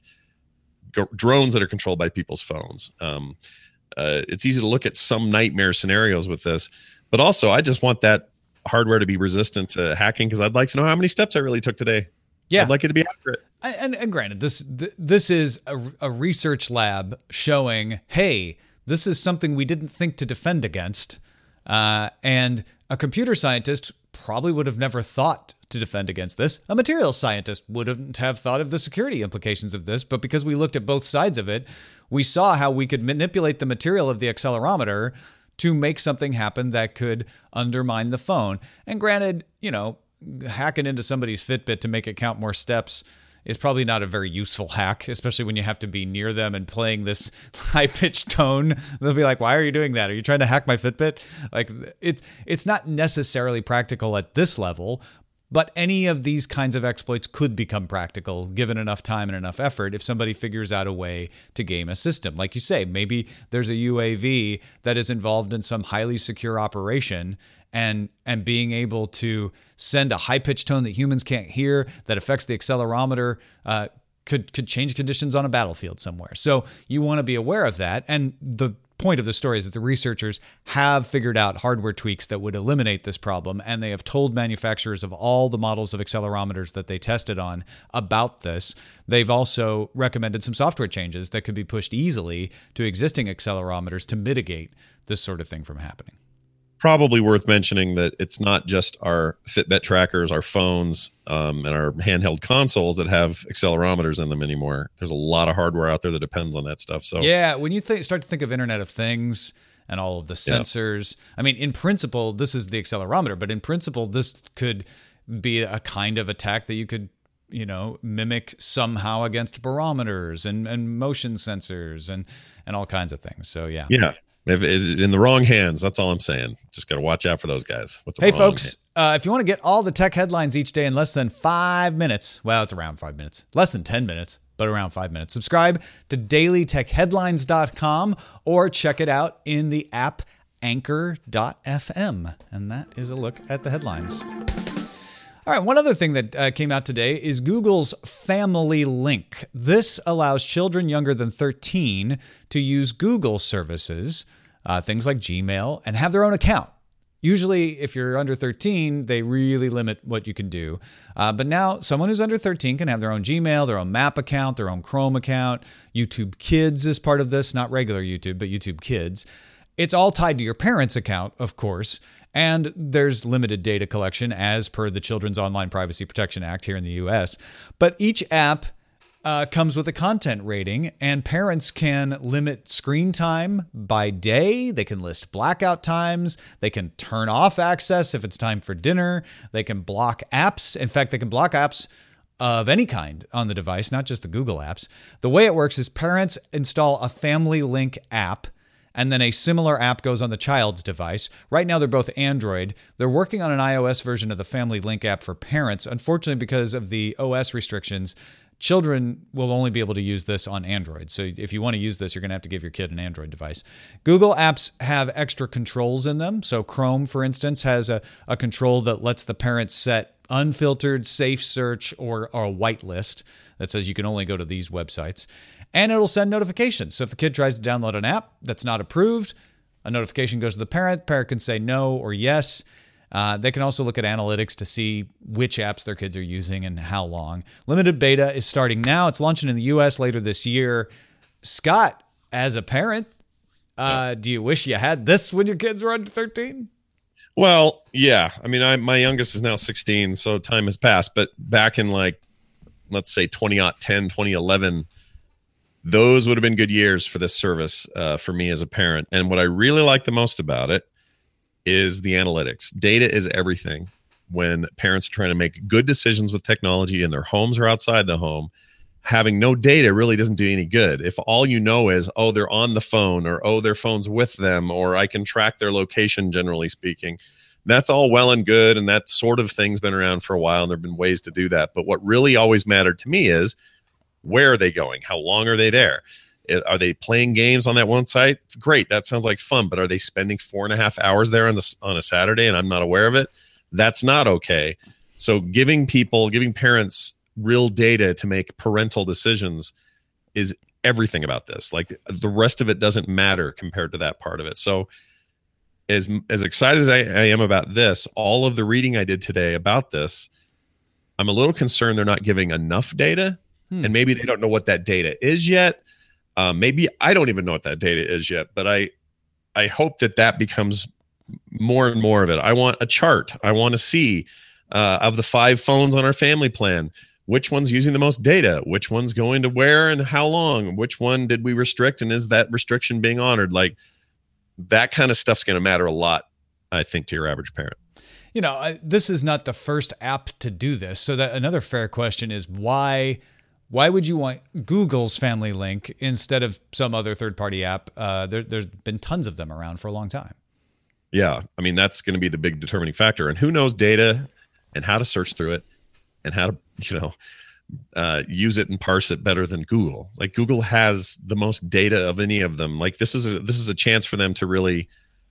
g- drones that are controlled by people's phones. Um, uh, it's easy to look at some nightmare scenarios with this, but also I just want that hardware to be resistant to hacking because I'd like to know how many steps I really took today. Yeah. I'd like it to be accurate. And, and granted, this th- this is a, a research lab showing, hey, this is something we didn't think to defend against. Uh, and a computer scientist probably would have never thought to defend against this. A materials scientist wouldn't have thought of the security implications of this. But because we looked at both sides of it, we saw how we could manipulate the material of the accelerometer to make something happen that could undermine the phone. And granted, you know, hacking into somebody's Fitbit to make it count more steps is probably not a very useful hack, especially when you have to be near them and playing this high-pitched tone. They'll be like, why are you doing that? Are you trying to hack my Fitbit? Like, it's it's not necessarily practical at this level, but any of these kinds of exploits could become practical given enough time and enough effort if somebody figures out a way to game a system. Like you say, maybe there's a U A V that is involved in some highly secure operation, and and being able to send a high-pitched tone that humans can't hear that affects the accelerometer uh, could could change conditions on a battlefield somewhere. So you want to be aware of that. And the point of the story is that the researchers have figured out hardware tweaks that would eliminate this problem, and they have told manufacturers of all the models of accelerometers that they tested on about this. They've also recommended some software changes that could be pushed easily to existing accelerometers to mitigate this sort of thing from happening. Probably worth mentioning that it's not just our Fitbit trackers, our phones, um, and our handheld consoles that have accelerometers in them anymore. There's a lot of hardware out there that depends on that stuff. So yeah, when you th- start to think of Internet of Things and all of the sensors, yeah. I mean, in principle, this is the accelerometer, but in principle, this could be a kind of attack that you could, you know, mimic somehow against barometers and, and motion sensors and, and all kinds of things. So yeah. Yeah. If it's in the wrong hands, that's all I'm saying. Just got to watch out for those guys. With the hey, wrong folks, uh, if you want to get all the tech headlines each day in less than five minutes, well, it's around five minutes, less than ten minutes, but around five minutes, subscribe to daily tech headlines dot com or check it out in the app anchor dot f m. And that is a look at the headlines. All right, one other thing that uh, came out today is Google's Family Link. This allows children younger than thirteen to use Google services, uh, things like Gmail, and have their own account. Usually, if you're under thirteen, they really limit what you can do. Uh, but now, someone who's under thirteen can have their own Gmail, their own Map account, their own Chrome account. YouTube Kids is part of this, not regular YouTube, but YouTube Kids. It's all tied to your parents' account, of course. And there's limited data collection as per the Children's Online Privacy Protection Act here in the U S. But each app uh, comes with a content rating, and parents can limit screen time by day. They can list blackout times. They can turn off access if it's time for dinner. They can block apps. In fact, they can block apps of any kind on the device, not just the Google apps. The way it works is parents install a Family Link app, and then a similar app goes on the child's device. Right now, they're both Android. They're working on an iOS version of the Family Link app for parents. Unfortunately, because of the O S restrictions, children will only be able to use this on Android. So if you want to use this, you're going to have to give your kid an Android device. Google apps have extra controls in them. So Chrome, for instance, has a, a control that lets the parents set unfiltered, safe search, or, or a whitelist that says you can only go to these websites. And it'll send notifications. So if the kid tries to download an app that's not approved, a notification goes to the parent. Parent can say no or yes. Uh, they can also look at analytics to see which apps their kids are using and how long. Limited beta is starting now. It's launching in the U S later this year. Scott, as a parent, uh, do you wish you had this when your kids were under thirteen? Well, yeah. I mean, I my youngest is now sixteen, so time has passed. But back in like, let's say twenty ten, twenty eleven, those would have been good years for this service uh, for me as a parent. And what I really like the most about it is the analytics. Data is everything. When parents are trying to make good decisions with technology in their homes or outside the home, having no data really doesn't do any good. If all you know is, oh, they're on the phone, or oh, their phone's with them, or I can track their location, generally speaking, that's all well and good. And that sort of thing's been around for a while, and there have been ways to do that. But what really always mattered to me is, where are they going? How long are they there? Are they playing games on that one site? Great. That sounds like fun. But are they spending four and a half hours there on the, on a Saturday and I'm not aware of it? That's not okay. So giving people, giving parents real data to make parental decisions is everything about this. Like, the rest of it doesn't matter compared to that part of it. So as, as excited as I, I am about this, all of the reading I did today about this, I'm a little concerned they're not giving enough data. Hmm. And maybe they don't know what that data is yet. Um, maybe I don't even know what that data is yet, but I, I hope that that becomes more and more of it. I want a chart. I want to see uh, of the five phones on our family plan, which one's using the most data, which one's going to where and how long, which one did we restrict, and is that restriction being honored? Like, that kind of stuff's going to matter a lot, I think, to your average parent. You know, uh, this is not the first app to do this. So that another fair question is why, why would you want Google's Family Link instead of some other third-party app? Uh, there, there's been tons of them around for a long time. Yeah, I mean, that's going to be the big determining factor. And who knows data and how to search through it and how to, you know, uh, use it and parse it better than Google. Like, Google has the most data of any of them. Like, this is a, this is a chance for them to really,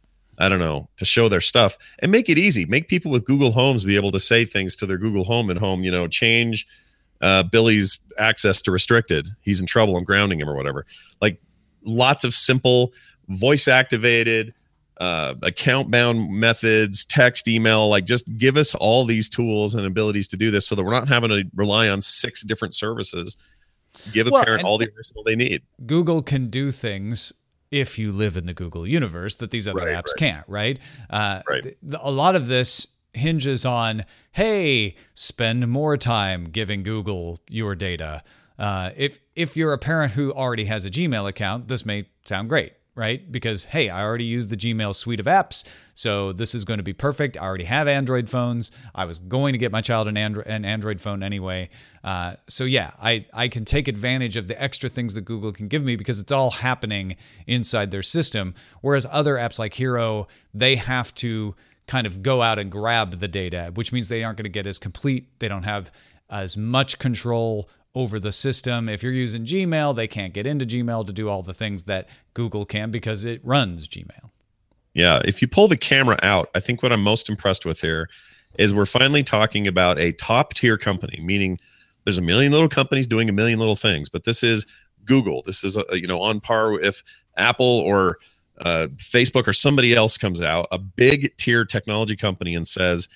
I don't know, to show their stuff and make it easy. Make people with Google Homes be able to say things to their Google Home at home, you know, change uh, Billy's access to restricted. He's in trouble. I'm grounding him or whatever. Like, lots of simple voice activated, uh, account bound methods, text, email, like, just give us all these tools and abilities to do this so that we're not having to rely on six different services. Give a well, parent all the arsenal they need. Google can do things, if you live in the Google universe, that these other right, apps right. can't, right? Uh, right. Th- a lot of this hinges on, hey, spend more time giving Google your data. Uh, if if you're a parent who already has a Gmail account, this may sound great, right? Because, hey, I already use the Gmail suite of apps, so this is going to be perfect. I already have Android phones. I was going to get my child an Android, an Android phone anyway. Uh, so yeah, I, I can take advantage of the extra things that Google can give me because it's all happening inside their system. Whereas other apps like Hero, they have to kind of go out and grab the data, which means they aren't going to get as complete. They don't have as much control over the system. If you're using Gmail, they can't get into Gmail to do all the things that Google can because it runs Gmail. Yeah, if you pull the camera out, I think what I'm most impressed with here is we're finally talking about a top tier company, meaning there's a million little companies doing a million little things, but this is Google. This is, a, you know, on par with if Apple or uh, Facebook or somebody else comes out, a big tier technology company, and says,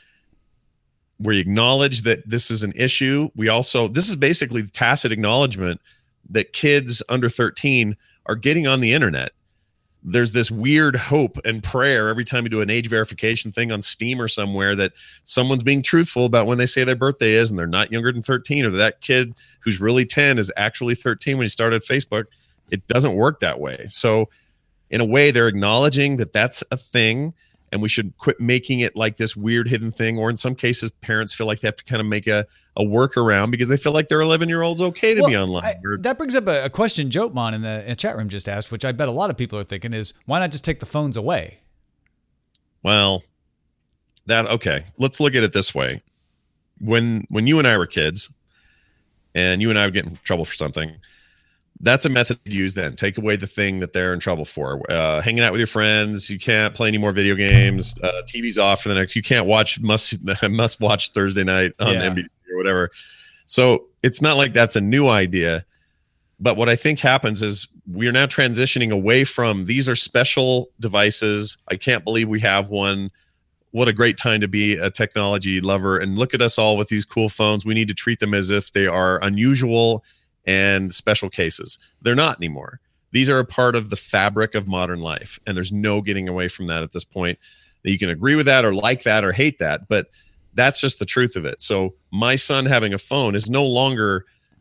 we acknowledge that this is an issue. We also, this is basically the tacit acknowledgement that kids under thirteen are getting on the internet. There's this weird hope and prayer every time you do an age verification thing on Steam or somewhere that someone's being truthful about when they say their birthday is and they're not younger than thirteen, or that kid who's really ten is actually thirteen when he started Facebook. It doesn't work that way. So in a way, they're acknowledging that that's a thing, and we should quit making it like this weird hidden thing. Or in some cases, parents feel like they have to kind of make a, a workaround because they feel like their eleven-year-old's okay to well, be online. I, that brings up a, a question Jotman in the, in the chat room just asked, which I bet a lot of people are thinking is, why not just take the phones away? Well, that okay. Let's look at it this way. When when you and I were kids, and you and I would get in trouble for something, that's a method to use then. Take away the thing that they're in trouble for. Uh, hanging out with your friends. You can't play any more video games. Uh, T V's off for the next. You can't watch must must watch Thursday night on yeah. N B C or whatever. So it's not like that's a new idea. But what I think happens is we are now transitioning away from these are special devices. I can't believe we have one. What a great time to be a technology lover. And look at us all with these cool phones. We need to treat them as if they are unusual and special cases. They're not anymore. These are a part of the fabric of modern life, and there's no getting away from that at this point. You can agree with that or like that or hate that, but that's just the truth of it. So my son having a phone is no longer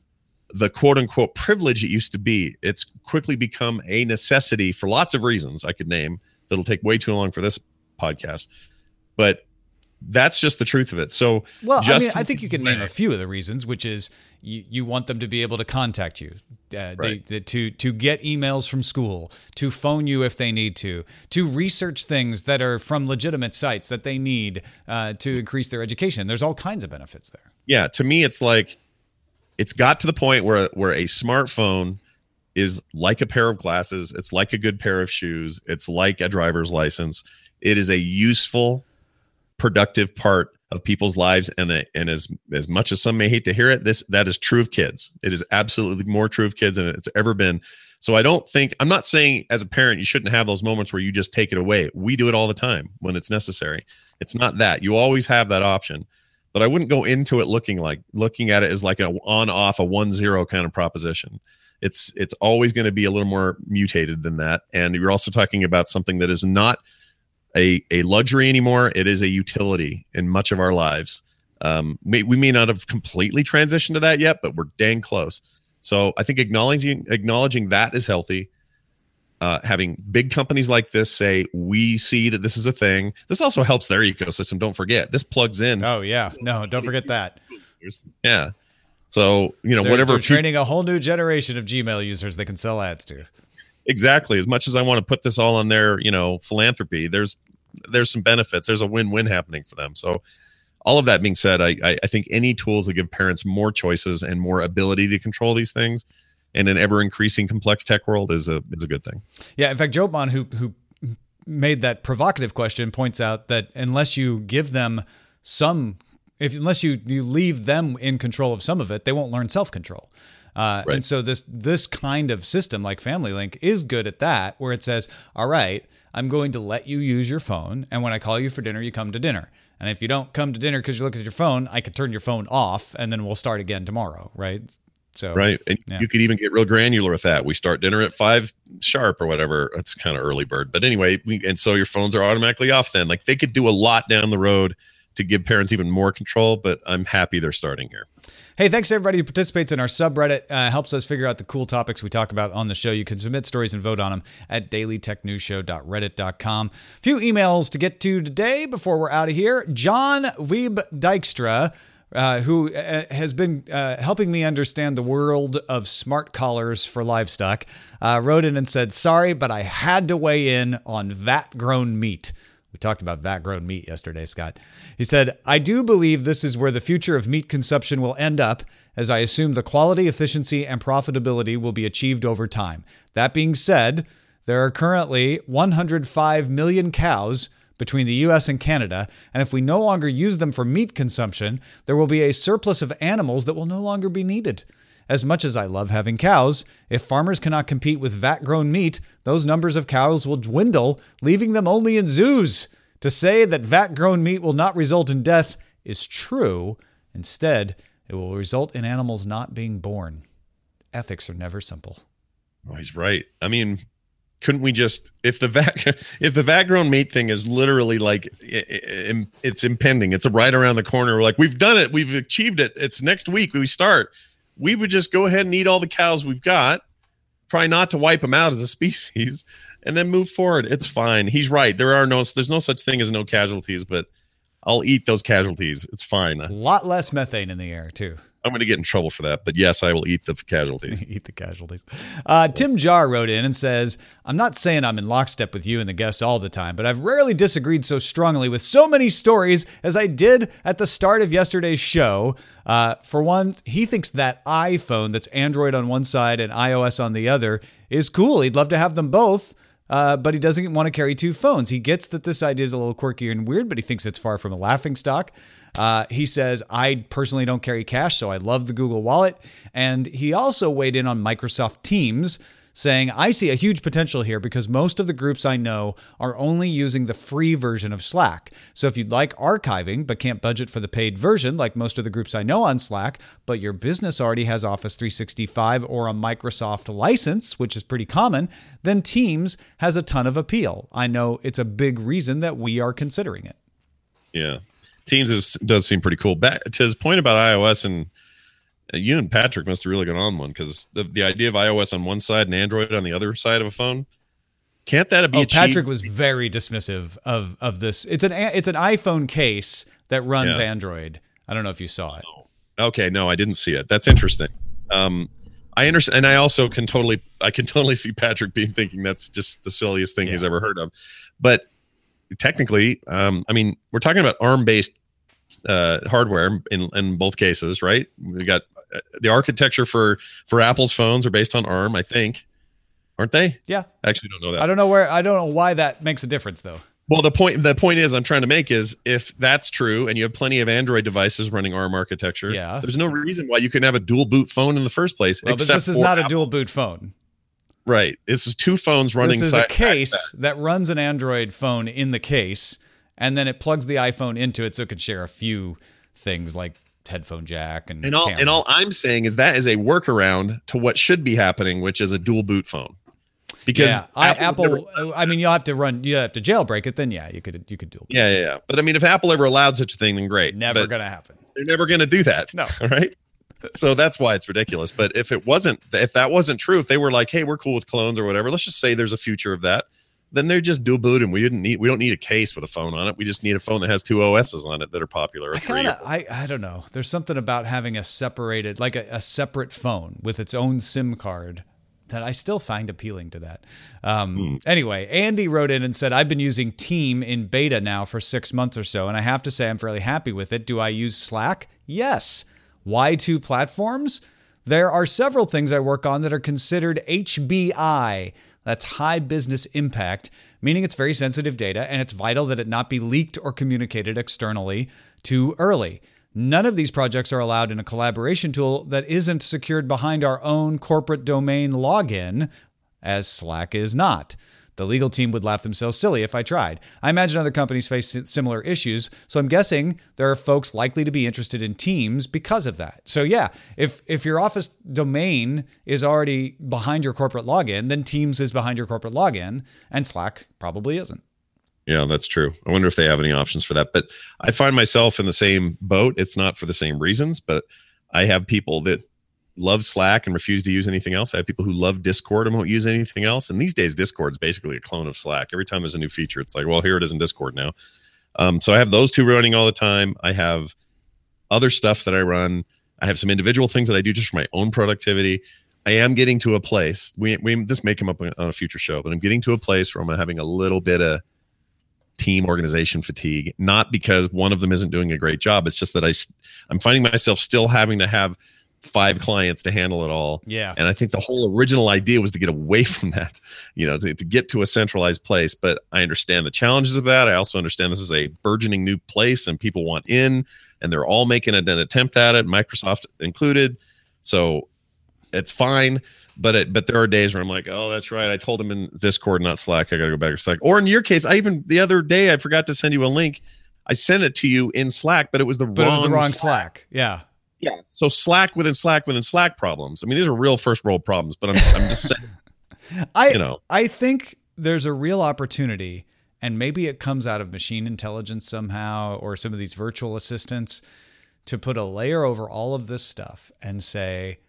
the quote unquote privilege it used to be. It's quickly become a necessity for lots of reasons I could name that'll take way too long for this podcast. But that's just the truth of it. So, well, just I mean, I think you can name a few of the reasons, which is you, you want them to be able to contact you, uh, right. they, they, to to get emails from school, to phone you if they need to, to research things that are from legitimate sites that they need uh, to increase their education. There's all kinds of benefits there. Yeah, to me, it's like it's got to the point where where a smartphone is like a pair of glasses. It's like a good pair of shoes. It's like a driver's license. It is a useful, productive part of people's lives, and a, and as as much as some may hate to hear it, this that is true of kids. It is absolutely more true of kids than it's ever been. So I don't think I'm not saying as a parent you shouldn't have those moments where you just take it away. We do it all the time when it's necessary. It's not that. You always have that option, but I wouldn't go into it looking like looking at it as like a on off a one zero kind of proposition. It's it's always going to be a little more mutated than that, and you're also talking about something that is not A, a luxury anymore. It is a utility in much of our lives. Um, we, we may not have completely transitioned to that yet, but we're dang close. So I think acknowledging acknowledging that is healthy. Uh, having big companies like this say, we see that this is a thing. This also helps their ecosystem. Don't forget, this plugs in. Oh, yeah. No, don't forget that. Yeah. So, you know, they're, whatever. They're training a whole new generation of Gmail users they can sell ads to. Exactly. As much as I want to put this all on their, you know, philanthropy, there's there's some benefits. There's a win-win happening for them. So all of that being said, I, I think any tools that give parents more choices and more ability to control these things in an ever-increasing complex tech world is a is a good thing. Yeah. In fact, Jobon, who who made that provocative question, points out that unless you give them some, if unless you you leave them in control of some of it, they won't learn self-control. Uh, right. And so this this kind of system like Family Link is good at that, where it says, all right, I'm going to let you use your phone. And when I call you for dinner, you come to dinner. And if you don't come to dinner because you look at your phone, I could turn your phone off and then we'll start again tomorrow. Right. So, right. And yeah. You could even get real granular with that. We start dinner at five sharp or whatever. That's kind of early bird. But anyway, we, and so your phones are automatically off then. Like they could do a lot down the road to give parents even more control, but I'm happy they're starting here. Hey, thanks to everybody who participates in our subreddit. Uh, helps us figure out the cool topics we talk about on the show. You can submit stories and vote on them at daily tech news show dot reddit dot com. A few emails to get to today before we're out of here. John Weeb Dykstra, uh, who uh, has been uh, helping me understand the world of smart collars for livestock, uh, wrote in and said, sorry, but I had to weigh in on vat-grown meat. We talked about vat-grown meat yesterday, Scott. He said, I do believe this is where the future of meat consumption will end up, as I assume the quality, efficiency, and profitability will be achieved over time. That being said, there are currently one hundred five million cows between the U S and Canada, and if we no longer use them for meat consumption, there will be a surplus of animals that will no longer be needed. As much as I love having cows, if farmers cannot compete with vat-grown meat, those numbers of cows will dwindle, leaving them only in zoos. To say that vat-grown meat will not result in death is true. Instead, it will result in animals not being born. Ethics are never simple. Oh, he's right. I mean, couldn't we just, if the vat, if the vat-grown meat thing is literally like, it's impending, it's right around the corner. We're like, we've done it. We've achieved it. It's next week we start. We would just go ahead and eat all the cows we've got, try not to wipe them out as a species, and then move forward. It's fine. He's right. There are no, there's no such thing as no casualties, but I'll eat those casualties. It's fine. A lot less methane in the air, too. I'm going to get in trouble for that, but yes, I will eat the casualties. Eat the casualties. Uh, Tim Jar wrote in and says, I'm not saying I'm in lockstep with you and the guests all the time, but I've rarely disagreed so strongly with so many stories as I did at the start of yesterday's show. Uh, for one, he thinks that iPhone that's Android on one side and iOS on the other is cool. He'd love to have them both. Uh, but he doesn't want to carry two phones. He gets that this idea is a little quirky and weird, but he thinks it's far from a laughingstock. Uh, he says, I personally don't carry cash, so I love the Google Wallet. And he also weighed in on Microsoft Teams, saying, I see a huge potential here because most of the groups I know are only using the free version of Slack. So if you'd like archiving but can't budget for the paid version, like most of the groups I know on Slack, but your business already has Office three sixty-five or a Microsoft license, which is pretty common, then Teams has a ton of appeal. I know it's a big reason that we are considering it. Yeah. Teams is, does seem pretty cool. Back to his point about iOS and You and Patrick must have really gone on one, because the, the idea of iOS on one side and Android on the other side of a phone, can't that be oh, achieved? Patrick was very dismissive of of this. It's an it's an iPhone case that runs yeah. Android. I don't know if you saw it. Okay, no, I didn't see it. That's interesting. Um, I understand, and I also can totally I can totally see Patrick being thinking that's just the silliest thing yeah. he's ever heard of. But technically, um, I mean, we're talking about ARM-based uh, hardware in in both cases, right? We got uh, the architecture for for Apple's phones are based on ARM, I think, aren't they? Yeah. I actually don't know that. I don't know where. I don't know why that makes a difference, though. Well, the point the point is I'm trying to make is, if that's true and you have plenty of Android devices running ARM architecture, yeah. there's no reason why you couldn't have a dual boot phone in the first place. Well, except but this is for not Apple. A dual boot phone. Right. This is two phones running. This is side a case that runs an Android phone in the case, and then it plugs the iPhone into it so it can share a few things like headphone jack and and all. camera. And all I'm saying is that is a workaround to what should be happening, which is a dual boot phone. Because yeah, I, Apple, Apple never, I mean, you'll have to run, you have to jailbreak it. Then yeah, you could, you could do. It. Yeah, yeah, yeah. But I mean, if Apple ever allowed such a thing, then great. Never gonna happen. They're never gonna do that. No, all right. So that's why it's ridiculous. But if it wasn't, if that wasn't true, if they were like, hey, we're cool with clones or whatever, let's just say there's a future of that, then they're just dual boot, and we didn't need, we don't need a case with a phone on it. We just need a phone that has two O Ss on it that are popular. Or I, three. kinda, I I don't know. There's something about having a separated, like a, a separate phone with its own SIM card, that I still find appealing to that. Um, mm. Anyway, Andy wrote in and said, I've been using Team in beta now for six months or so, and I have to say I'm fairly happy with it. Do I use Slack? Yes. Why two platforms? There are several things I work on that are considered H B I. That's high business impact, meaning it's very sensitive data, and it's vital that it not be leaked or communicated externally too early. None of these projects are allowed in a collaboration tool that isn't secured behind our own corporate domain login, as Slack is not. The legal team would laugh themselves silly if I tried. I imagine other companies face similar issues, so I'm guessing there are folks likely to be interested in Teams because of that. So yeah, if if your Office domain is already behind your corporate login, then Teams is behind your corporate login, and Slack probably isn't. Yeah, that's true. I wonder if they have any options for that. But I find myself in the same boat. It's not for the same reasons, but I have people that love Slack and refuse to use anything else. I have people who love Discord and won't use anything else. And these days, Discord is basically a clone of Slack. Every time there's a new feature, it's like, well, here it is in Discord now. Um, so I have those two running all the time. I have other stuff that I run. I have some individual things that I do just for my own productivity. I am getting to a place. We, we this may come up on a future show, but I'm getting to a place where I'm having a little bit of team organization fatigue, not because one of them isn't doing a great job. It's just that I, I'm finding myself still having to have five clients to handle it all. Yeah. And I think the whole original idea was to get away from that, you know, to, to get to a centralized place. But I understand the challenges of that. I also understand this is a burgeoning new place and people want in, and they're all making an attempt at it, Microsoft included. So it's fine. But it, but there are days where I'm like, oh, that's right. I told them in Discord, not Slack. I got to go back to Slack. Or in your case, I even the other day I forgot to send you a link. I sent it to you in Slack, but it was the but wrong. It was the wrong Slack. Slack. Yeah. Yeah. So Slack within Slack within Slack problems. I mean, these are real first world problems. But I'm I'm just saying. I you know I think there's a real opportunity, and maybe it comes out of machine intelligence somehow, or some of these virtual assistants, to put a layer over all of this stuff and say,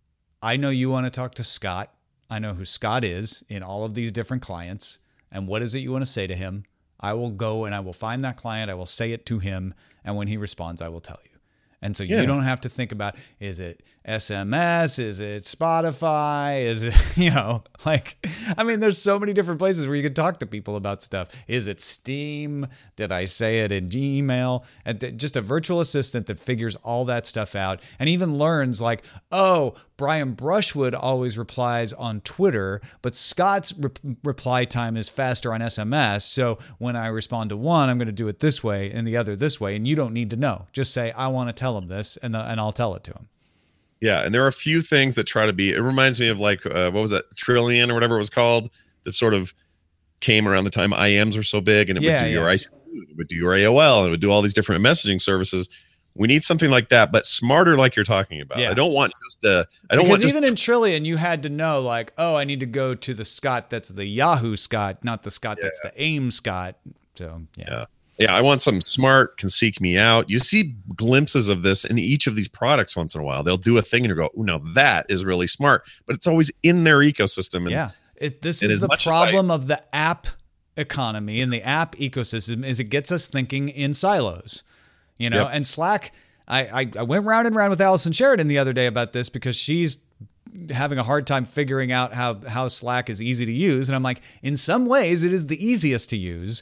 I know you want to talk to Scott. I know who Scott is in all of these different clients. And what is it you want to say to him? I will go and I will find that client. I will say it to him. And when he responds, I will tell you. And so yeah. you don't have to think about, is it S M S? Is it Spotify? Is it, you know, like, I mean, there's so many different places where you can talk to people about stuff. Is it Steam? Did I say it in Gmail? And th- just a virtual assistant that figures all that stuff out and even learns like, oh, Brian Brushwood always replies on Twitter, but Scott's re- reply time is faster on S M S. So when I respond to one, I'm going to do it this way and the other this way. And you don't need to know. Just say, I want to tell him this, and, the, and I'll tell it to him. Yeah, and there are a few things that try to be. It reminds me of like uh, what was that, Trillion or whatever it was called, that sort of came around the time I Ms were so big, and it yeah, would do yeah. your I C Q, it would do your A O L, and it would do all these different messaging services. We need something like that, but smarter, like you're talking about. Yeah. I don't want just uh I don't because want just even in Trillion, you had to know like, oh, I need to go to the Scott that's the Yahoo Scott, not the Scott yeah. that's the AIM Scott. So yeah. yeah. Yeah, I want something smart, can seek me out. You see glimpses of this in each of these products once in a while. They'll do a thing and you go, oh, now that is really smart. But it's always in their ecosystem. And, yeah, it, this and is the problem I, of the app economy and the app ecosystem is it gets us thinking in silos. You know, yep. and Slack, I, I, I went round and round with Allison Sheridan the other day about this because she's having a hard time figuring out how, how Slack is easy to use. And I'm like, in some ways, it is the easiest to use,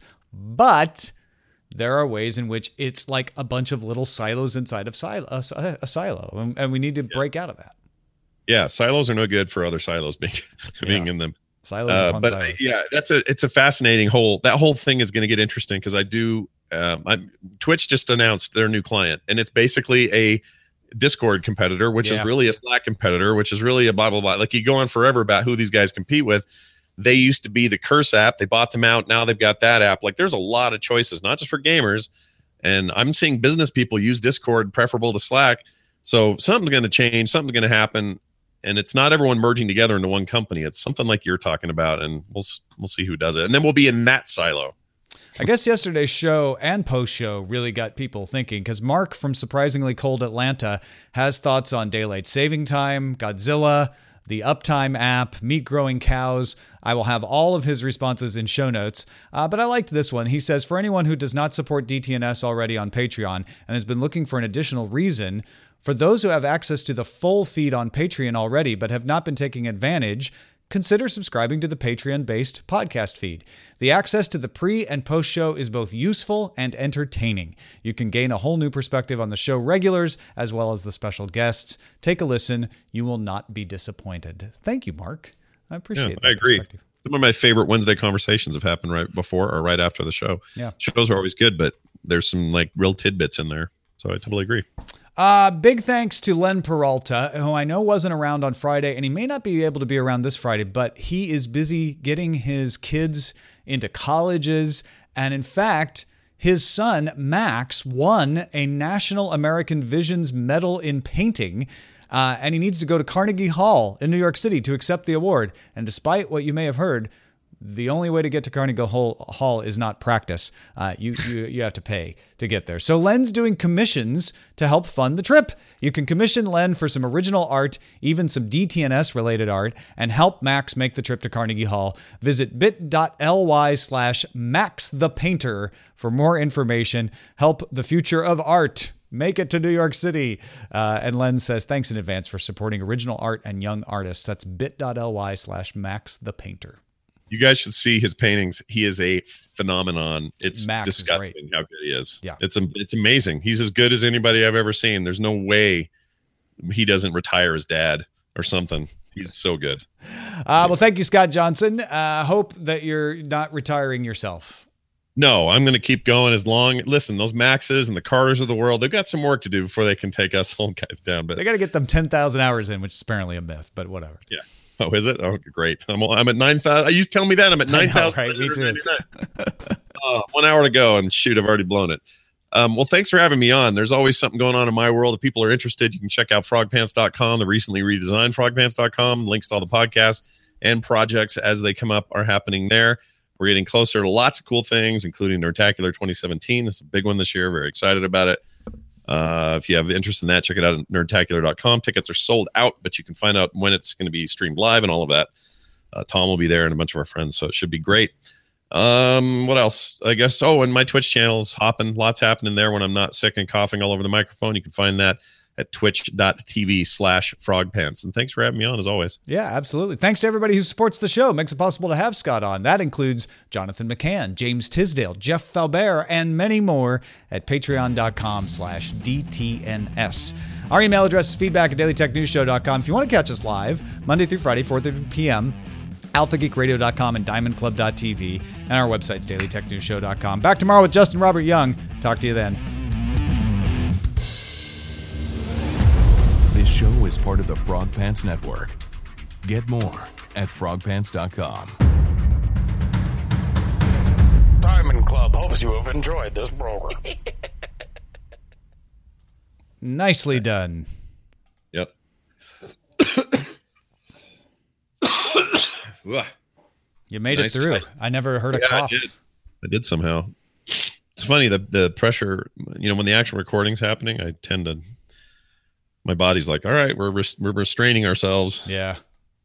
but there are ways in which it's like a bunch of little silos inside of silo, a, a silo, and, and we need to yeah. break out of that. Yeah, silos are no good for other silos being being yeah. in them. Silos, uh, upon but silos. yeah, that's a it's a fascinating whole. That whole thing is going to get interesting because I do. Um, I, Twitch just announced their new client, and it's basically a Discord competitor, which yeah. is really a Slack competitor, which is really a blah blah blah. Like you go on forever about who these guys compete with. They used to be the Curse app. They bought them out. Now they've got that app. Like there's a lot of choices, not just for gamers. And I'm seeing business people use Discord preferable to Slack. So something's going to change. Something's going to happen. And it's not everyone merging together into one company. It's something like you're talking about. And we'll we'll see who does it. And then we'll be in that silo. I guess yesterday's show and post show really got people thinking because Mark from Surprisingly Cold Atlanta has thoughts on daylight saving time, Godzilla, the Uptime app, meat growing cows. I will have all of his responses in show notes. Uh, but I liked this one. He says, for anyone who does not support D T N S already on Patreon and has been looking for an additional reason, for those who have access to the full feed on Patreon already but have not been taking advantage, consider subscribing to the Patreon-based podcast feed. The access to the pre- and post-show is both useful and entertaining. You can gain a whole new perspective on the show regulars as well as the special guests. Take a listen. You will not be disappointed. Thank you, Mark. I appreciate yeah, that I agree. Some of my favorite Wednesday conversations have happened right before or right after the show. Yeah. Shows are always good, but there's some like real tidbits in there. So I totally agree. Uh, big thanks to Len Peralta, who I know wasn't around on Friday, and he may not be able to be around this Friday, but he is busy getting his kids into colleges. And in fact, his son, Max, won a National American Visions Medal in Painting, uh, and he needs to go to Carnegie Hall in New York City to accept the award. And despite what you may have heard, the only way to get to Carnegie Hall, Hall is not practice. Uh, you, you you have to pay to get there. So Len's doing commissions to help fund the trip. You can commission Len for some original art, even some D T N S related art, and help Max make the trip to Carnegie Hall. Visit bit.ly slash Max the Painter for more information. Help the future of art. Make it to New York City. Uh, and Len says, thanks in advance for supporting original art and young artists. That's bit.ly slash Max the Painter. You guys should see his paintings. He is a phenomenon. It's Max disgusting how good he is. Yeah. It's it's amazing. He's as good as anybody I've ever seen. There's no way he doesn't retire as dad or something. He's so good. Uh, well, thank you, Scott Johnson. Uh, hope that you're not retiring yourself. No, I'm going to keep going as long. Listen, those Maxes and the Carters of the world, they've got some work to do before they can take us old guys down. But they got to get them ten thousand hours in, which is apparently a myth, but whatever. Yeah. Oh, is it? Oh, great. I'm, I'm at nine thousand. You tell me that. I'm at nine thousand. Right, me too. uh, one hour to go, and shoot, I've already blown it. Um, well, thanks for having me on. There's always something going on in my world. If people are interested, you can check out frog pants dot com, the recently redesigned frog pants dot com. Links to all the podcasts and projects as they come up are happening there. We're getting closer to lots of cool things, including Nerdtacular twenty seventeen. This is a big one this year. Very excited about it. Uh, if you have interest in that, check it out at nerdtacular dot com. Tickets are sold out, but you can find out when it's going to be streamed live and all of that. Uh, Tom will be there and a bunch of our friends, so it should be great. Um, what else? I guess, oh, and my Twitch channel's hopping. Lots happening there when I'm not sick and coughing all over the microphone. You can find that at twitch.tv slash frogpants. And thanks for having me on, as always. Yeah, absolutely. Thanks to everybody who supports the show. Makes it possible to have Scott on. That includes Jonathan McCann, James Tisdale, Jeff Falbert, and many more at patreon.com slash DTNS. Our email address is feedback at daily tech news show dot com. If you want to catch us live, Monday through Friday, four thirty p.m., alpha geek radio dot com and diamond club dot t v. And our website's daily tech news show dot com. Back tomorrow with Justin Robert Young. Talk to you then. This show is part of the Frog Pants Network. Get more at frog pants dot com. Diamond Club hopes you have enjoyed this program. Nicely done. Yep. You made nice it through. Tight. I never heard a yeah, cough. I did. I did somehow. It's funny the the pressure. You know, when the actual recording's happening, I tend to. My body's like, all right, we're res- we're restraining ourselves. Yeah.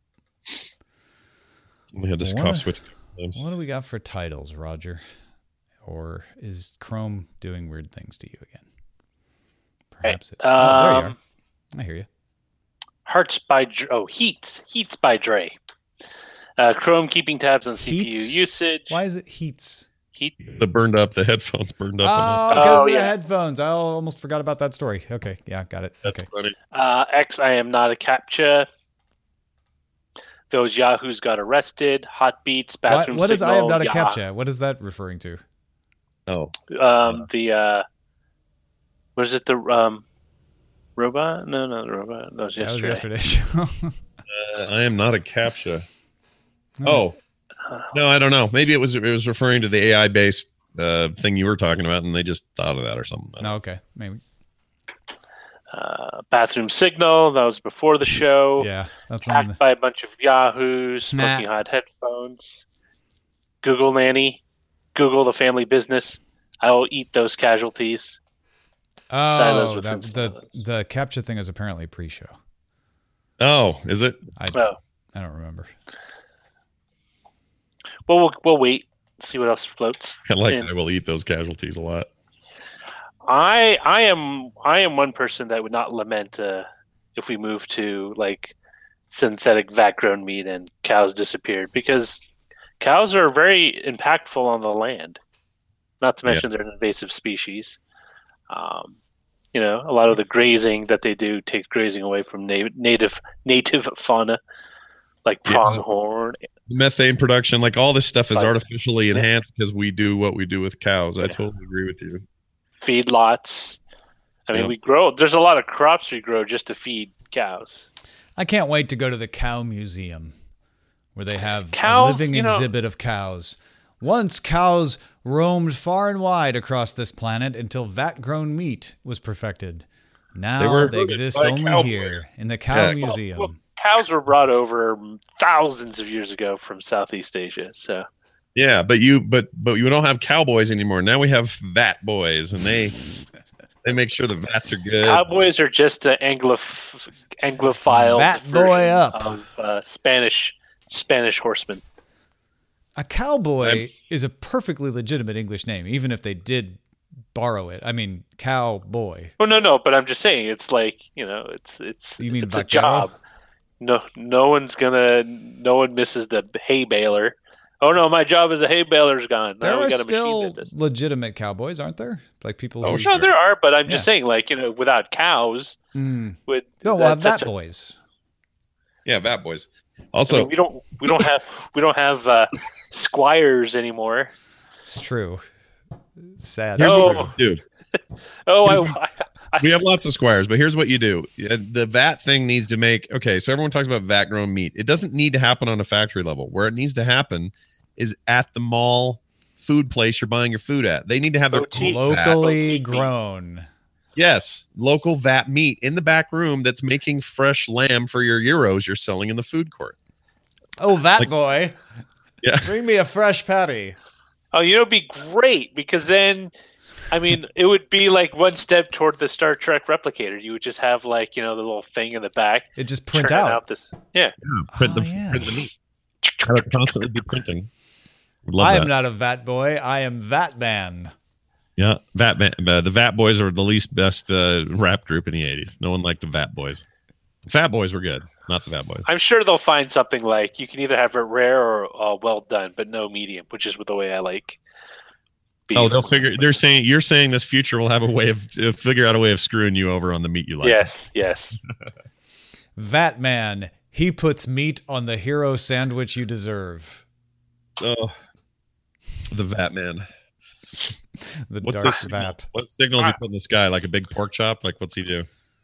We had this What- cough switch. What do we got for titles, Roger? Or is Chrome doing weird things to you again? Perhaps. It, um, oh, there you are. I hear you. Hearts by Dre. Oh, Heats. Heats by Dre. Uh, Chrome keeping tabs on C P U Heats? usage. Why is it Heats? Heat. The burned up, the headphones burned up. Oh, on because Oh, of the yeah. headphones. I almost forgot about that story. Okay, yeah, got it. it. That's Okay. funny. Uh, X, I am not a CAPTCHA. Those Yahoos got arrested. Hot beats. What, Bathroom what is signal. I am not a Yah- CAPTCHA? What is that referring to? Oh, Um, the uh, was it the um, robot? No, no, the robot. That was That was yesterday. yesterday's show. uh, I am not a CAPTCHA. Oh, no, I don't know. Maybe it was it was referring to the A I based uh, thing you were talking about, and they just thought of that or something. No, okay, maybe. Uh, bathroom signal. That was before the show. Yeah, that's on Hacked by a bunch of Yahoos. Smoking Nah. hot headphones. Google nanny. Google the family business. I will eat those casualties. Silos Oh, within that, the silos. the CAPTCHA thing is apparently pre-show. Oh, is it? I Oh, I don't remember. well, we'll we'll wait. See what else floats. I like. And- I will eat those casualties a lot. I I am I am one person that would not lament uh, if we move to like synthetic vat grown meat and cows disappeared, because cows are very impactful on the land. Not to mention they're an invasive species. Um, you know, a lot of the grazing that they do takes grazing away from na- native native fauna, like Yeah. pronghorn. Methane production, like all this stuff, is Bison. artificially enhanced because we do what we do with cows. I Yeah. totally agree with you. Feedlots. I mean, Yep. we grow. There's a lot of crops we grow just to feed cows. I can't wait to go to the cow museum where they have Cows, a living you know- exhibit of cows. Once cows roamed far and wide across this planet until vat-grown meat was perfected. Now They they, were herded exist by only cowboys. here in the cow Yeah. Well, museum. Well, cows were brought over thousands of years ago from Southeast Asia. So Yeah, but you but but you don't have cowboys anymore. Now we have vat boys, and they they make sure the vats are good. cowboys are just an Anglof- Anglophile That version boy up. of uh, Spanish Spanish horsemen. A cowboy I'm- is a perfectly legitimate English name, even if they did borrow it. I mean, cowboy. Well, no, no, but I'm just saying it's like you know, it's it's You mean it's a vaquero? job. No, no one's gonna. No one misses the hay baler. Oh no, my job as a hay baler's gone. There Now we are got a machine still that does. legitimate cowboys, aren't there? Like people Oh, who... sure. No, there are, but I'm just Yeah. saying, like you know, without cows, Mm. with No, we'll have that's vat such a- boys. Yeah, vat boys. I Also, mean, we don't we don't have we don't have uh, squires anymore. It's true. Sad. here's No. what you do. Oh, Here's- I, I, We have lots of squires, but here's what you do. Uh, The vat thing needs to make okay. So everyone talks about vat grown meat. It doesn't need to happen on a factory level. Where it needs to happen is at the mall food place you're buying your food at. They need to have their Boutique. own vat. Locally Boutique meat. grown. Yes, local vat meat in the back room that's making fresh lamb for your euros you're selling in the food court. Oh, that Like- boy. Yeah. Bring me a fresh patty. oh, you know, it'd be great because then, I mean, it would be like one step toward the Star Trek replicator. You would just have like you know the little thing in the back. It just print churning out. out this. Yeah. Yeah, print Oh, the yeah. print the meat. Have it constantly be printing. Would love I that. am not a vat boy. I am Vat Man. Yeah, Vat Man, uh, the Vat Boys are the least best uh, rap group in the eighties. No one liked the Vat Boys. Fat Boys were good, not the Vat Boys. I'm sure they'll find something like you can either have it rare or uh, well done, but no medium, which is the way I like. Beef. Oh, they'll figure. They're saying you're saying this future will have a way of uh, figure out a way of screwing you over on the meat you like. Yes, yes. Vat Man. He puts meat on the hero sandwich you deserve. Oh, the Vat Man. The What's dark this? Signal? vat. What signals he put in the sky? Like a big pork chop? Like what's he do?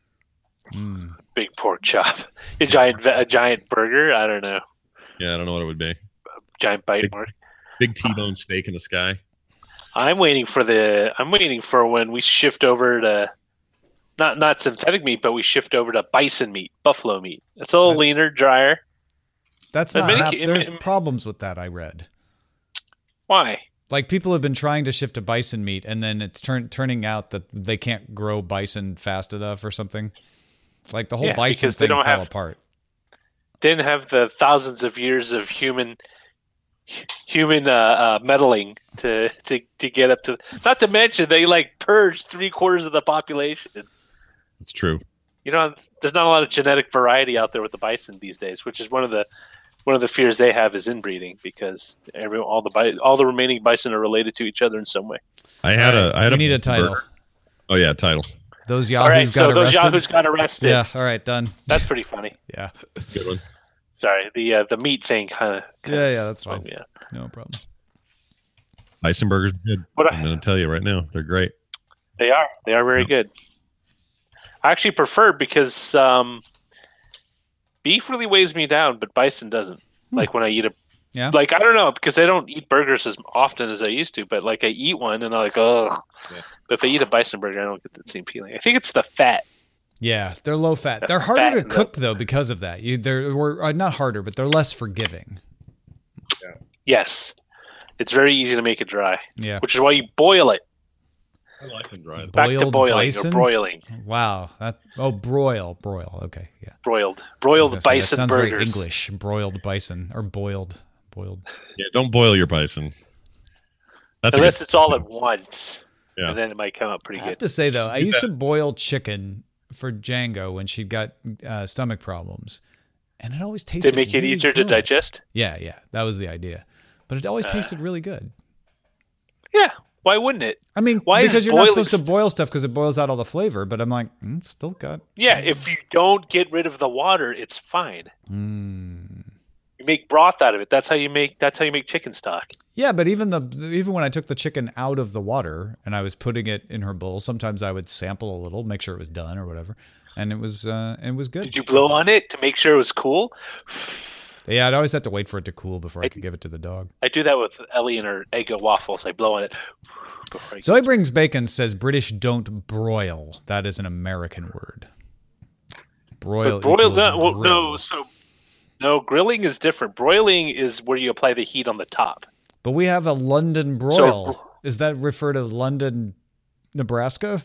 Mm. Big pork chop, a giant, ve- a giant burger. I don't know, Yeah, I don't know what it would be. giant bite Big- mark. Big T-bone steak in the sky. I'm waiting for the. I'm waiting for when we shift over to, not not synthetic meat, but we shift over to bison meat, buffalo meat. It's a little That- leaner, drier. That's But not many hap- ca- There's ma- problems with that, I read. Why? Like people have been trying to shift to bison meat, and then it's turn, turning out that they can't grow bison fast enough or something. Like the whole Yeah, bison because they thing don't fell have- apart. Didn't have the thousands of years of human human uh, uh, meddling to, to to get up to. Not to mention they like purged three quarters of the population. It's true. You know, there's not a lot of genetic variety out there with the bison these days, which is one of the one of the fears they have is inbreeding because every all the bi- all the remaining bison are related to each other in some way. I had a. I had we a need a title. burger. Oh yeah, title. Those All right, Yahoos so got those arrested. Yahoos got arrested. Yeah, all right, done. That's pretty funny. Yeah, That's a good one. Sorry, the uh, the meat thing kind of. yeah, yeah, that's fine. Yeah, No problem. Bison burgers are good. What I- I'm going to tell you right now, they're great. they are. They are very Yep. good. I actually prefer because um, beef really weighs me down, but bison doesn't. Like when I eat a, Yeah. like I don't know because I don't eat burgers as often as I used to, but like I eat one and I'm like, oh. Yeah. But if I eat a bison burger, I don't get that same feeling. I think it's the fat. Yeah, they're low fat. The They're harder fat to and the- cook though because of that. You they're or, uh, not harder, but they're less forgiving. Yes, it's very easy to make it dry, Yeah. which is why you boil it. I like them dry. Back to Boiled boiling bison? or broiling. Wow. That oh broil broil. Okay, yeah. Broiled. I was Broiled gonna say, that bison sounds burgers. very English. Broiled bison or boiled boiled. Yeah, don't boil your bison. That's a Unless good- it's all at once. Yeah. And then it might come out pretty I have good. to say though, I You used bet. to boil chicken for Django when she got uh, stomach problems, and it always tasted. They make it really easier good. to digest. Yeah, yeah, that was the idea, but it always Uh, tasted really good. Yeah. Why wouldn't it? I mean, why is because you're not boiling supposed to st- boil stuff because it boils out all the flavor. But I'm like, mm, it's still got. Yeah. If you don't get rid of the water, it's fine. Mm. You make broth out of it. That's how you make. That's how you make chicken stock. Yeah, but even the even when I took the chicken out of the water and I was putting it in her bowl, sometimes I would sample a little, make sure it was done or whatever, and it was uh, it was good. Did you blow on it to make sure it was cool? Yeah, I'd always have to wait for it to cool before I could give it to the dog. I do that with Ellie and her Eggo waffles. I blow on it. before I- Zoe Brings Bacon says British don't broil. That is an American word. Broil. But broil, equals no, well, grill. no, so no, grilling is different. Broiling is where you apply the heat on the top. But we have a London broil. Is that refer to London, Nebraska?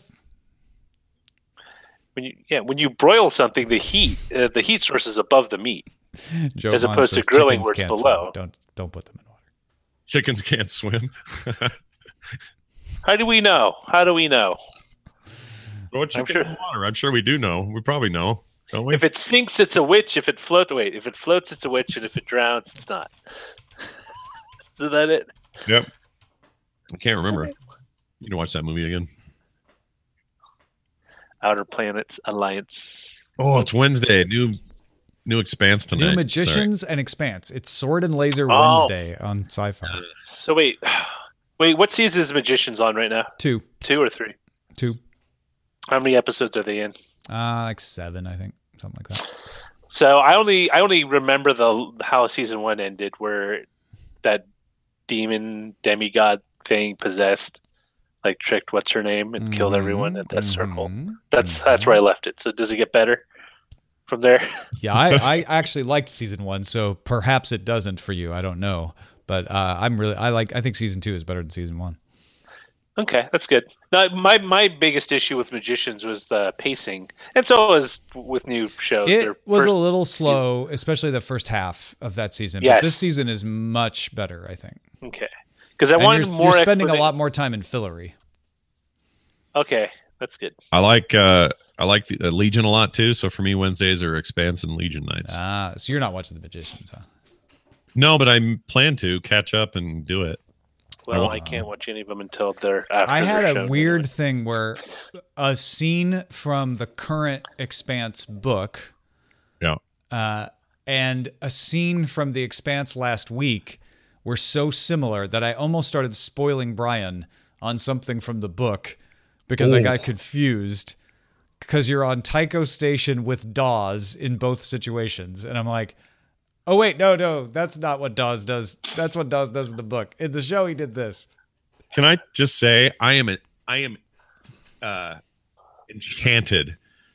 When you yeah, when you broil something, the heat uh, the heat source is above the meat. Joe As Hahn opposed to says grilling chickens where it's can't below. swim. Don't don't put them in water. Chickens can't swim. How do we know? How do we know? Throw a chicken sure- in the water. I'm sure we do know. We probably know, don't we? If it sinks, it's a witch. If it floats, wait. If it floats, it's a witch, and if it drowns, it's not. Isn't that it? Yep. I can't remember. You need to watch that movie again. Outer Planets Alliance. Oh, it's Wednesday. New new Expanse tonight. New Magicians and Expanse. It's Sword and Laser Oh. Wednesday on Sci-Fi. So wait, wait. What season is Magicians on right now? Two, Two or three? two, How many episodes are they in? uh, like seven, I think, something like that. So I only I only remember the how season one ended, where that demon demigod thing possessed, like tricked what's her name and killed everyone at that circle. Mhm. That's that's where I left it. So does it get better from there? Yeah, I, I actually liked season one, so perhaps it doesn't for you. I don't know, but uh, I'm really I like. I think season two is better than season one. Okay, that's good. Now, my my biggest issue with Magicians was the pacing, and so was with new shows. Their It was first- a little slow, especially the first half of that season. Yes. But this season is much better, I think. okay because I And wanted you're, more. you're spending a explana- lot more time in Fillory. Okay, that's good. I like uh I like the uh, Legion a lot too. So for me, Wednesdays are Expanse and Legion nights. Ah, so you're not watching the Magicians, huh? No, but I plan to catch up and do it. Well, want- I can't watch any of them until they're after. I had they're a shown weird anyway. thing where a scene from the current Expanse book Yeah. uh, and a scene from the Expanse last week were so similar that I almost started spoiling Brian on something from the book because I Ooh. got confused because you're on Tycho Station with Dawes in both situations. And I'm like, oh, wait, no, no, that's not what Dawes does. That's what Dawes does in the book. In the show, he did this. Can I just say I am a, I am uh enchanted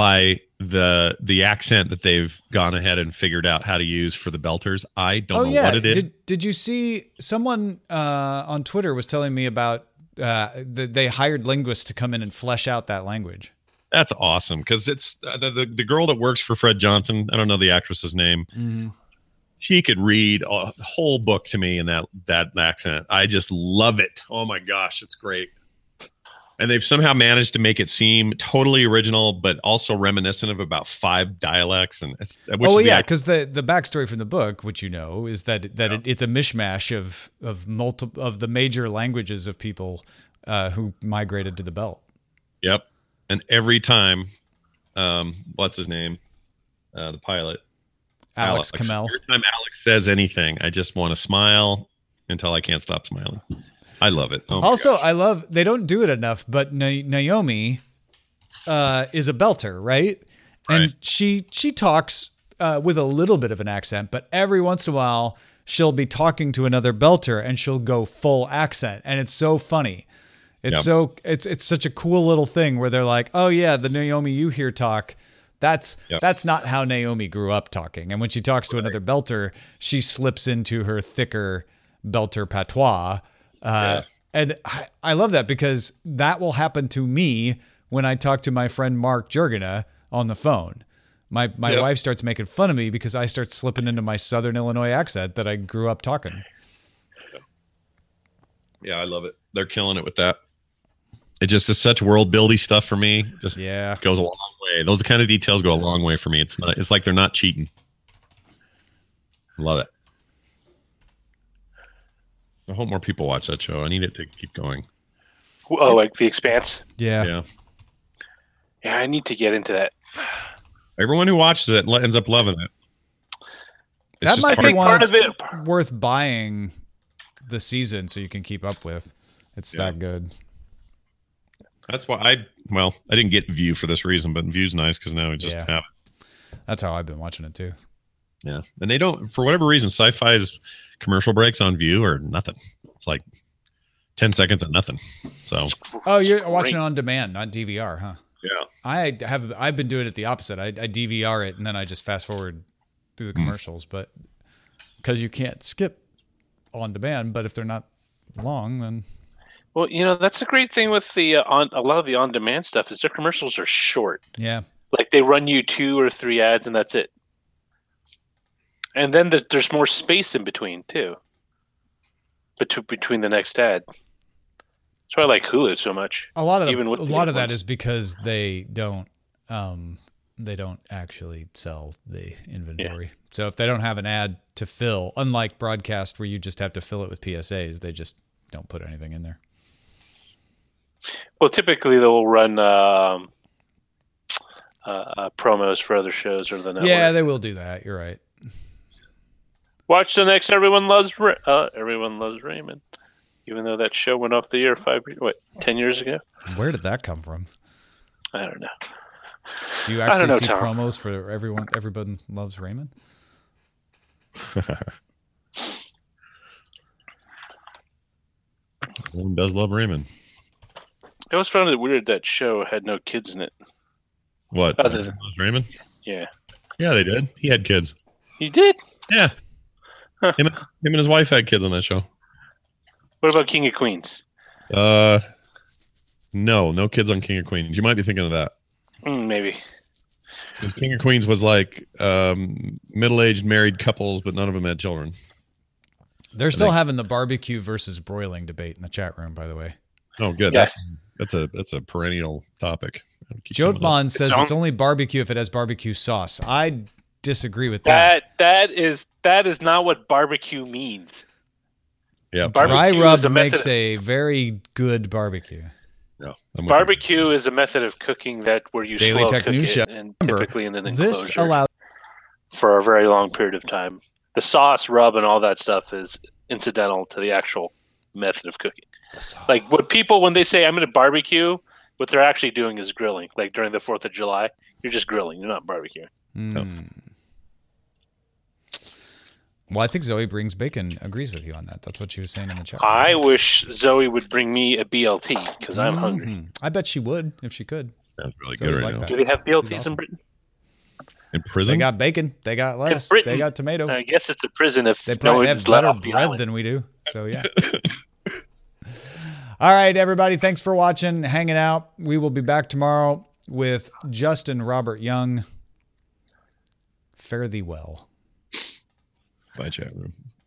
by the the accent that they've gone ahead and figured out how to use for the belters. I don't oh, know yeah. what it is. Did, did you see someone uh, on Twitter was telling me about uh, the, they hired linguists to come in and flesh out that language? That's awesome because it's uh, the, the the girl that works for Fred Johnson. I don't know the actress's name. Mm-hmm. She could read a whole book to me in that that accent. I just love it. Oh my gosh, it's great. And they've somehow managed to make it seem totally original, but also reminiscent of about five dialects. And it's, which oh is yeah, the, because the, the backstory from the book, which you know, is that that yeah. it, it's a mishmash of of multiple of the major languages of people uh, who migrated to the belt. Yep. And every time, um, what's his name, uh, the pilot. Alex, Alex Kamel. Every time Alex says anything, I just want to smile until I can't stop smiling. I love it. Oh also, gosh. I love they don't do it enough, but Na- Naomi uh, is a belter, right? And right. she she talks uh, with a little bit of an accent, but every once in a while she'll be talking to another belter and she'll go full accent, and it's so funny. It's yep. so it's it's such a cool little thing where they're like, oh yeah, the Naomi you hear talk. That's yep. that's not how Naomi grew up talking. And when she talks to another belter, she slips into her thicker belter patois. Uh, yeah. And I, I love that because that will happen to me when I talk to my friend Mark Jurgena on the phone. My my yep. wife starts making fun of me because I start slipping into my Southern Illinois accent that I grew up talking. Yeah, I love it. They're killing it with that. It just is such world building stuff for me. Just yeah. goes a long way. Those kind of details go a long way for me. It's not. It's like they're not cheating. Love it. I hope more people watch that show. I need it to keep going. Oh, like The Expanse? Yeah. Yeah. Yeah, I need to get into that. Everyone who watches it ends up loving it. It's that might be one part of it worth buying the season so you can keep up with. It's yeah. that good. That's why I, well, I didn't get View for this reason, but View's nice because now we just yeah. have it. That's how I've been watching it too. Yeah. And they don't, for whatever reason, Sci-Fi's commercial breaks on View or nothing. It's like ten seconds of nothing. So. Oh, you're watching it on demand, not D V R, huh? Yeah. I have, I've been doing it the opposite. I, I D V R it and then I just fast forward through the commercials, mm. but because you can't skip on demand, but if they're not long, then. Well, you know, that's a great thing with the uh, on a lot of the on-demand stuff is their commercials are short. Yeah. Like they run you two or three ads and that's it. And then the, there's more space in between too. Bet- between the next ad. That's why I like Hulu so much. A lot of the, even with a lot of that is because they don't um, they don't actually sell the inventory. Yeah. So if they don't have an ad to fill, unlike broadcast where you just have to fill it with P S As, they just don't put anything in there. Well, typically they'll run um, uh, uh, promos for other shows or the network. Yeah, they will do that. You're right. Watch the next Everyone Loves Ra- uh, Everyone Loves Raymond, even though that show went off the air five, what, ten years ago. Where did that come from? I don't know. Do you actually know, see Tom. promos for Everyone Everyone Loves Raymond? Everyone does love Raymond. I always found it weird that show had no kids in it. What? Other Everyone Loves Raymond? Yeah. Yeah, they did. He had kids. He did? Yeah. Huh. Him, him and his wife had kids on that show. What about King of Queens? Uh, no, no kids on King of Queens. You might be thinking of that. Mm, maybe. Because King of Queens was like um, middle-aged married couples, but none of them had children. They're still having the barbecue versus broiling debate in the chat room, by the way. Oh, good. Yes. That's that's a that's a perennial topic. Jotman says it's, it's only barbecue if it has barbecue sauce. I disagree with that. That that is that is not what barbecue means. Yeah, dry rub makes a very good barbecue. Yeah, barbecue is a method of cooking that where you Daily slow Technician. cook it and typically in an enclosure This allows for a very long period of time. The sauce, rub, and all that stuff is incidental to the actual method of cooking. Like what people when they say I'm going to barbecue, what they're actually doing is grilling. Like during the Fourth of July, you're just grilling. You're not barbecuing. Mm. No. Well, I think Zoe Brings Bacon agrees with you on that. That's what she was saying in the chat. I wish Zoe would bring me a B L T because I'm mm-hmm. hungry. I bet she would if she could. Sounds really So good it's right like now. that. Do they have B L Ts Awesome. in Britain? In prison? They got bacon. They got lettuce. Britain, They got tomato. I guess it's a prison if They no probably one's have let better off the bread island. than we do. So yeah. All right, everybody. Thanks for watching, hanging out. We will be back tomorrow with Justin Robert Young. Fare thee well. Bye, chat room.